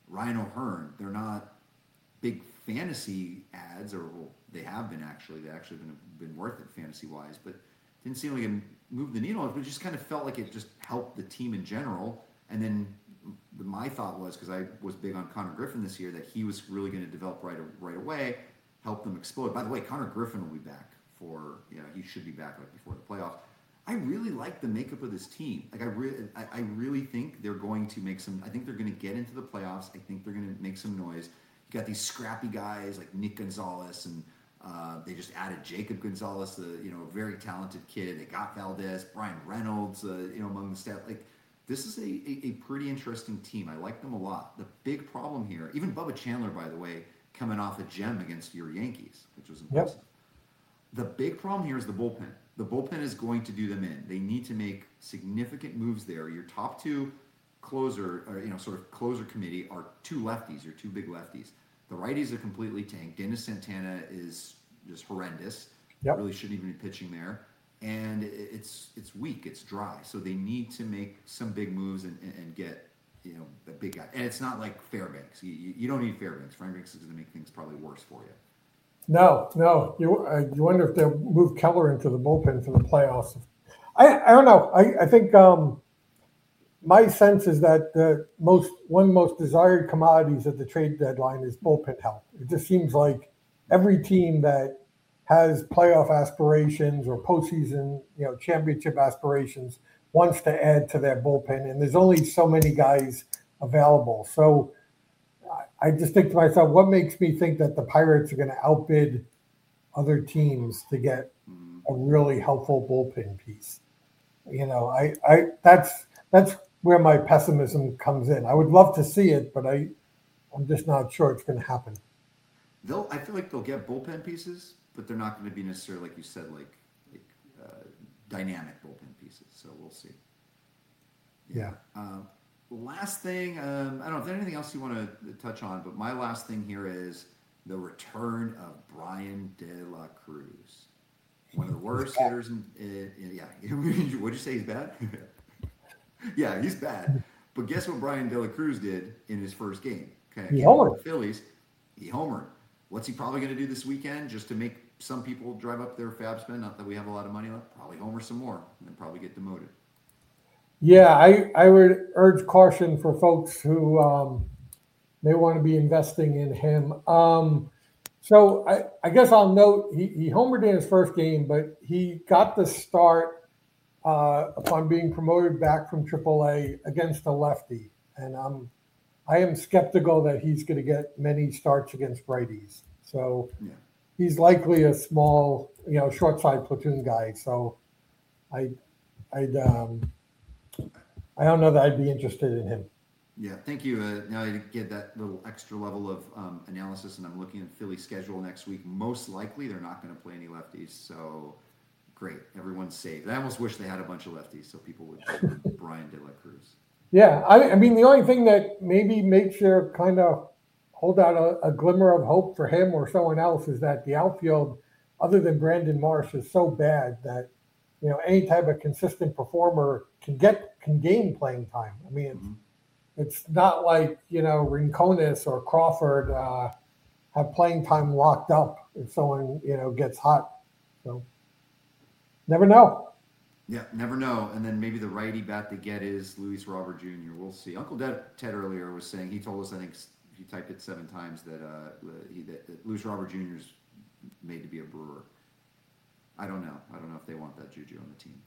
Speaker 1: Ryan O'Hearn. They're not big fantasy ads, or well, they have been actually. They actually been been worth it fantasy wise, but didn't seem like it moved the needle. It just kind of felt like it just helped the team in general. And then the, my thought was, because I was big on Connor Griffin this year, that he was really going to develop right right away, help them explode. By the way, Connor Griffin will be back for, you know, he should be back like before the playoffs. I really like the makeup of this team. Like I really, I, I really think they're going to make some. I think they're going to get into the playoffs. I think they're going to make some noise. You got these scrappy guys like Nick Gonzalez, and uh, they just added Jacob Gonzalez, the you know very talented kid. They got Valdez, Brian Reynolds, uh, you know among the staff. Like this is a, a, a pretty interesting team. I like them a lot. The big problem here, even Bubba Chandler, by the way, coming off a gem against your Yankees, which was impressive. Yep. The big problem here is the bullpen. The bullpen is going to do them in. They need to make significant moves there. Your top two closer, or, you know, sort of closer committee are two lefties, your two big lefties. The righties are completely tanked. Dennis Santana is just horrendous. Yep. Really shouldn't even be pitching there. And it's it's weak. It's dry. So they need to make some big moves and, and get, you know, a big guy. And it's not like Fairbanks. You, you, you don't need Fairbanks. Fairbanks is going to make things probably worse for you.
Speaker 2: No, no. You uh, you wonder if they'll move Keller into the bullpen for the playoffs. I I don't know. I I think um, my sense is that the most one most desired commodities at the trade deadline is bullpen help. It just seems like every team that has playoff aspirations or postseason, you know, championship aspirations wants to add to their bullpen, and there's only so many guys available. So I just think to myself, what makes me think that the Pirates are going to outbid other teams to get a really helpful bullpen piece? You know, I, I that's that's where my pessimism comes in. I would love to see it, but I, I'm just not sure it's going to happen.
Speaker 1: They'll, I feel like they'll get bullpen pieces, but they're not going to be necessarily, like you said, like, like uh, dynamic bullpen pieces. So we'll see.
Speaker 2: Yeah.
Speaker 1: Uh, Last thing, um, I don't know if there's anything else you want to touch on, but my last thing here is the return of Brian De La Cruz, one of the worst hitters. In, in, in yeah, what'd you say? He's bad? Yeah, he's bad. But guess what Brian De La Cruz did in his first game? Okay,
Speaker 2: he homered.
Speaker 1: The Phillies. He homered. What's he probably going to do this weekend, just to make some people drive up their fab spend? Not that we have a lot of money left. Probably homer some more, and then probably get demoted.
Speaker 2: Yeah, I, I would urge caution for folks who um, may want to be investing in him. Um, so I, I guess I'll note he, he homered in his first game, but he got the start uh, upon being promoted back from triple A against a lefty. And um, I am skeptical that he's going to get many starts against righties. So yeah. He's likely a small, you know, short side platoon guy. So I, I'd... Um, I don't know that I'd be interested in him.
Speaker 1: Yeah, thank you. Uh, now I get that little extra level of um, analysis, and I'm looking at Philly's schedule next week. Most likely, they're not going to play any lefties, so great. Everyone's safe. I almost wish they had a bunch of lefties so people would pick Brian De La Cruz.
Speaker 2: Yeah, I, I mean, the only thing that maybe makes you kind of hold out a, a glimmer of hope for him or someone else is that the outfield, other than Brandon Marsh, is so bad that, you know, any type of consistent performer can get can gain playing time. I mean, it's, mm-hmm. it's not like, you know, Rincones or Crawford uh, have playing time locked up if someone, you know, gets hot. So never know.
Speaker 1: Yeah, never know. And then maybe the righty bat to get is Luis Robert Junior We'll see. Uncle Ted, Ted earlier was saying, he told us, I think he typed it seven times, that, uh, he, that, that Luis Robert Junior is made to be a Brewer. I don't know. I don't know if they want that juju on the team.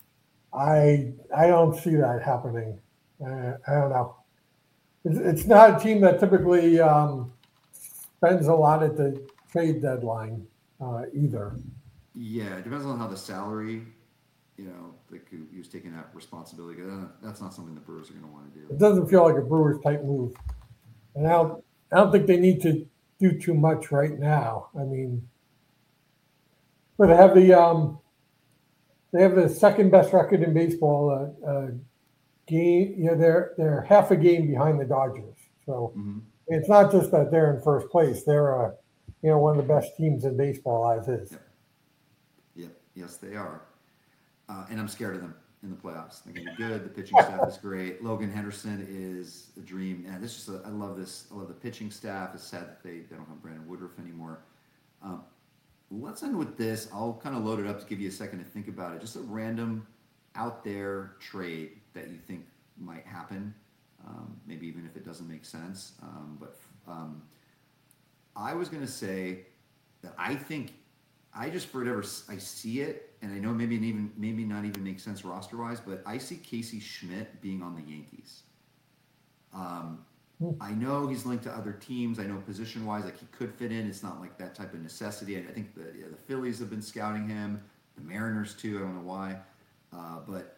Speaker 2: I I don't see that happening. Uh, I don't know. It's, it's not a team that typically um, spends a lot at the trade deadline uh, either.
Speaker 1: Yeah, it depends on how the salary, you know, like who's taking that responsibility. That's not something the Brewers are going to want to do.
Speaker 2: It doesn't feel like a Brewers type move. And I don't, I don't think they need to do too much right now. I mean, but they have the um, they have the second best record in baseball. Uh, uh, game, you know, they're they're half a game behind the Dodgers. So mm-hmm. It's not just that they're in first place; they're uh, you know, one of the best teams in baseball as is.
Speaker 1: Yep. Yep. Yes, they are. Uh, and I'm scared of them. in the playoffs. They're going to be good. The pitching staff is great. Logan Henderson is a dream. And this is a, I love this. I love the pitching staff. It's sad that they, they don't have Brandon Woodruff anymore. Um, let's end with this. I'll kind of load it up to give you a second to think about it. Just a random out there trade that you think might happen. Um, maybe even if it doesn't make sense. Um, but um, I was going to say that I think I just for whatever I see it, and I know maybe even maybe not even make sense roster wise, but I see Casey Schmidt being on the Yankees. Um, mm. I know he's linked to other teams. I know position wise, like he could fit in. It's not like that type of necessity. I think the yeah, the Phillies have been scouting him, the Mariners too. I don't know why, uh, but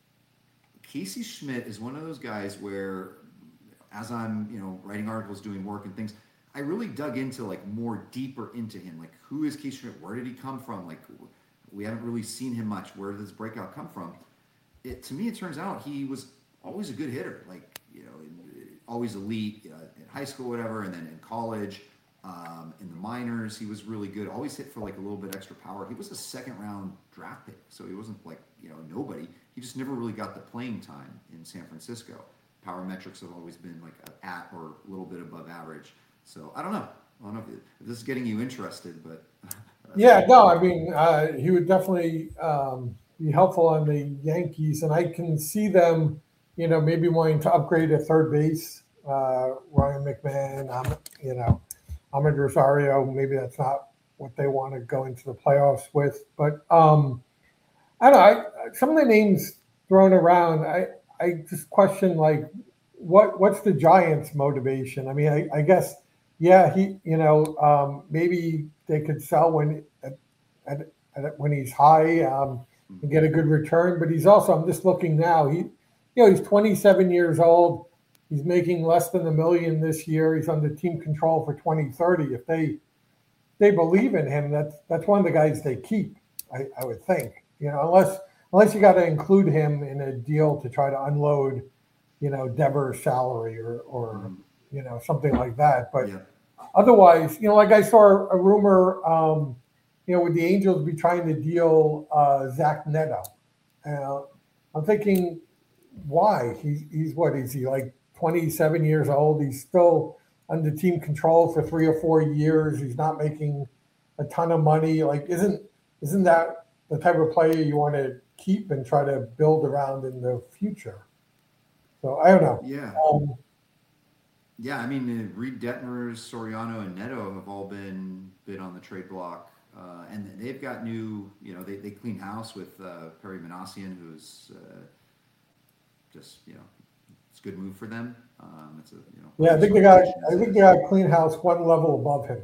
Speaker 1: Casey Schmidt is one of those guys where, as I'm you know writing articles, doing work and things, I really dug into like more deeper into him. Like, who is Casey Schmidt? Where did he come from? Like, we haven't really seen him much. Where did this breakout come from? It to me, it turns out he was always a good hitter. Like, you know, always elite uh, in high school, whatever, and then in college, um, in the minors, he was really good. Always hit for like a little bit extra power. He was a second round draft pick, so he wasn't like you know nobody. He just never really got the playing time in San Francisco. Power metrics have always been like at or a little bit above average. So I don't know. I don't know if, if this is getting you interested, but
Speaker 2: yeah, no, I mean uh, he would definitely um, be helpful on the Yankees, and I can see them, you know, maybe wanting to upgrade at third base. Uh, Ryan McMahon, um, you know, Ahmed Rosario. Maybe that's not what they want to go into the playoffs with, but um, I don't know. I, some of the names thrown around, I I just question like what what's the Giants' motivation? I mean, I, I guess. Yeah, he, you know, um, maybe they could sell when at, at, at, when he's high um, and get a good return. But he's also, I'm just looking now. He, you know, he's twenty-seven years old. He's making less than a million this year. He's under team control for twenty thirty. If they they believe in him, that's that's one of the guys they keep. I, I would think, you know, unless unless you got to include him in a deal to try to unload, you know, Devers' salary or or you know something like that. But. Yeah. Otherwise, you know, like I saw a rumor, um, you know, would the Angels be trying to deal uh, Zach Neto? Uh, I'm thinking, why? He's, he's what is he, like twenty-seven years old? He's still under team control for three or four years. He's not making a ton of money. Like, isn't isn't that the type of player you want to keep and try to build around in the future? So I don't know.
Speaker 1: Yeah.
Speaker 2: Um,
Speaker 1: Yeah, I mean, uh, Reed Detmers, Soriano, and Neto have all been bid on the trade block, uh, and they've got new. You know, they, they clean house with uh, Perry Manassian, who's uh, just you know, it's a good move for them. Um, it's a you know.
Speaker 2: Yeah, I think they got. I think they got clean house one level above him.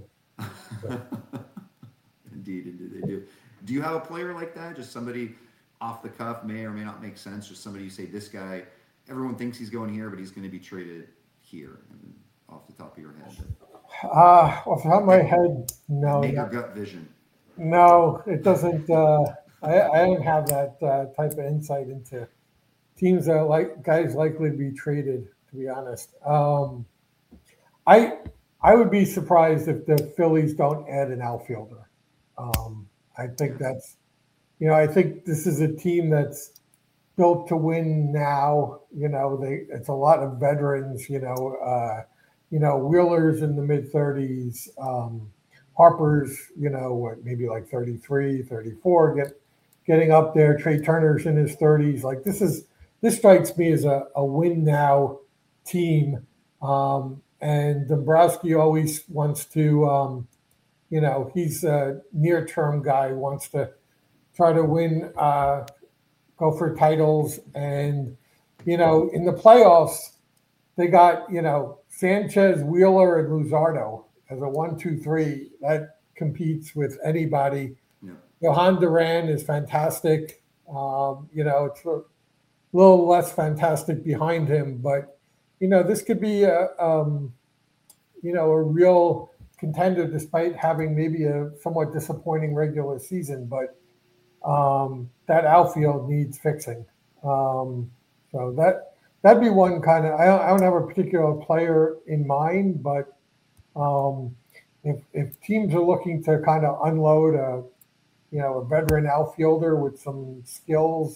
Speaker 1: Indeed, indeed, they do. Do you have a player like that? Just somebody off the cuff, may or may not make sense. Just somebody you say, this guy, everyone thinks he's going here, but he's going to be traded here, I mean, off the top of your head?
Speaker 2: Uh, off the top of my head, no.
Speaker 1: Make your gut vision.
Speaker 2: No, it doesn't. Uh, I, I don't have that uh, type of insight into teams that are like guys likely to be traded. To be honest, um, I I would be surprised if the Phillies don't add an outfielder. Um, I think that's, you know, I think this is a team that's built to win now. You know, they it's a lot of veterans, you know, uh, you know, Wheeler's in the mid thirties, um, Harper's, you know, what, maybe like thirty-three, thirty-four, get getting up there. Trey Turner's in his thirties. Like this is this strikes me as a, a win now team. Um, and Dombrowski always wants to um, you know, he's a near term guy, wants to try to win uh go for titles. And, you know, in the playoffs, they got, you know, Sanchez, Wheeler, and Luzardo as a one, two, three. That competes with anybody. Yeah. Johan Duran is fantastic. Um, you know, it's a little less fantastic behind him. But, you know, this could be, a, um, you know, a real contender despite having maybe a somewhat disappointing regular season. But, Um, that outfield needs fixing. Um, so that that'd be one kind of. I don't, I don't have a particular player in mind, but um, if if teams are looking to kind of unload a, you know, a veteran outfielder with some skills,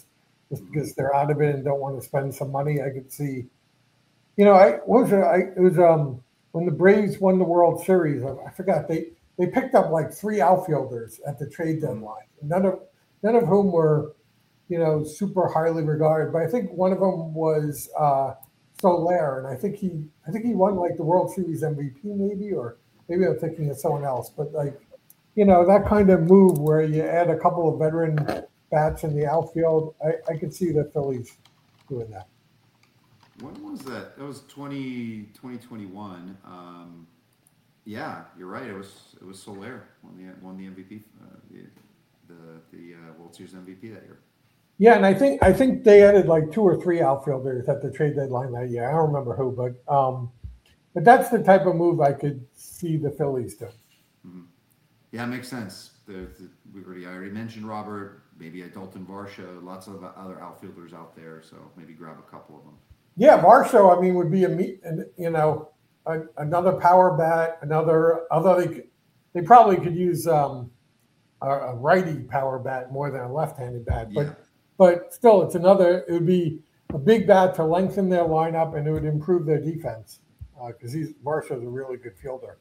Speaker 2: just because they're out of it and don't want to spend some money. I could see, you know, I what was it? I it was um when the Braves won the World Series. I, I forgot they they picked up like three outfielders at the trade deadline. None of none of whom were, you know, super highly regarded. But I think one of them was uh, Soler, and I think he I think he won like the World Series M V P maybe, or maybe I'm thinking of someone else. But like, you know, that kind of move where you add a couple of veteran bats in the outfield, I, I could see the Phillies doing that.
Speaker 1: When was that? That was twenty, twenty twenty-one. Um, yeah, you're right. It was it was Soler won the won the M V P, uh, the the, the uh, World Series M V P that year.
Speaker 2: Yeah, and I think I think they added like two or three outfielders at the trade deadline that year. I don't remember who, but um, but that's the type of move I could see the Phillies do.
Speaker 1: Mm-hmm. Yeah, it makes sense. The, the, we already I already mentioned Robert, maybe a Dalton Varsho, lots of other outfielders out there. So maybe grab a couple of them.
Speaker 2: Yeah, Varsho, I mean, would be a meet, and you know, a, another power bat, another other. They, they probably could use um, a, a righty power bat more than a left-handed bat, but.
Speaker 1: Yeah.
Speaker 2: But still, it's another. It would be a big bat to lengthen their lineup, and it would improve their defense because uh, he's Varsho's a really good fielder.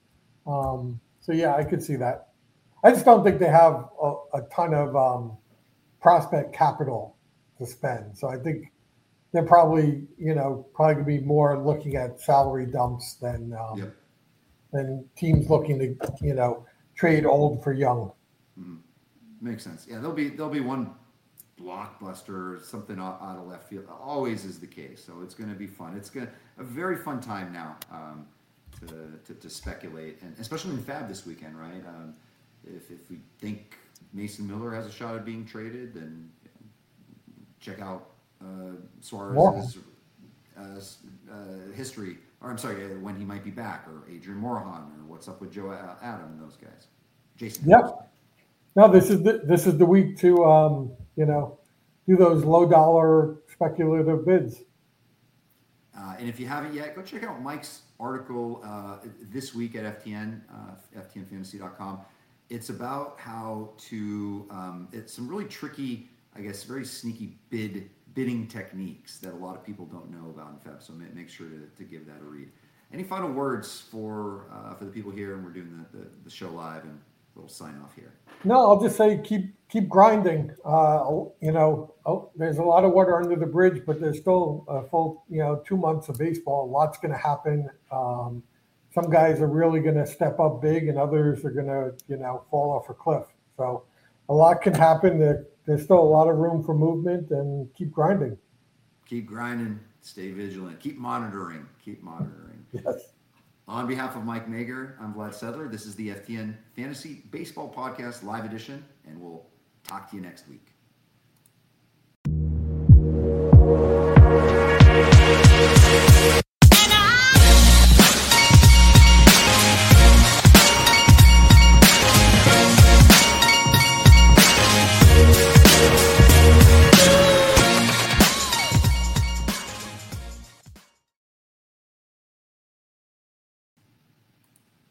Speaker 2: Um, so yeah, I could see that. I just don't think they have a, a ton of um, prospect capital to spend. So I think they're probably, you know, probably gonna be more looking at salary dumps than um,
Speaker 1: Yep.
Speaker 2: than teams looking to, you know, trade old for young.
Speaker 1: Mm-hmm. Makes sense. Yeah, there'll be there'll be one blockbuster, something out, out of left field. Always is the case. So it's going to be fun. It's going to a very fun time now um, to, to to speculate, and especially in Fab this weekend, right? Um, if if we think Mason Miller has a shot at being traded, then you know, check out uh, Suarez's uh, uh, history, or I'm sorry, uh, when he might be back, or Adrian Morejon, or what's up with Joe Adam and those guys. Jason.
Speaker 2: Yep. No, this is the, this is the week to um, you know, do those low dollar speculative bids.
Speaker 1: Uh, and if you haven't yet, go check out Mike's article uh, this week at F T N, uh, F T N fantasy dot com. It's about how to, um, it's some really tricky, I guess, very sneaky bid bidding techniques that a lot of people don't know about in Fab. So make sure to, to give that a read. Any final words for uh, for the people here? And we're doing the, the, the show live and a little sign off here.
Speaker 2: No, I'll just say keep keep grinding. Uh, you know, oh, there's a lot of water under the bridge, but there's still a full, you know, two months of baseball. A lot's going to happen. Um, some guys are really going to step up big, and others are going to, you know, fall off a cliff. So a lot can happen. There, there's still a lot of room for movement, and keep grinding.
Speaker 1: Keep grinding. Stay vigilant. Keep monitoring. Keep monitoring.
Speaker 2: Yes.
Speaker 1: On behalf of Mike Mager, I'm Vlad Sedler. This is the F T N Fantasy Baseball Podcast Live Edition, and we'll talk to you next week.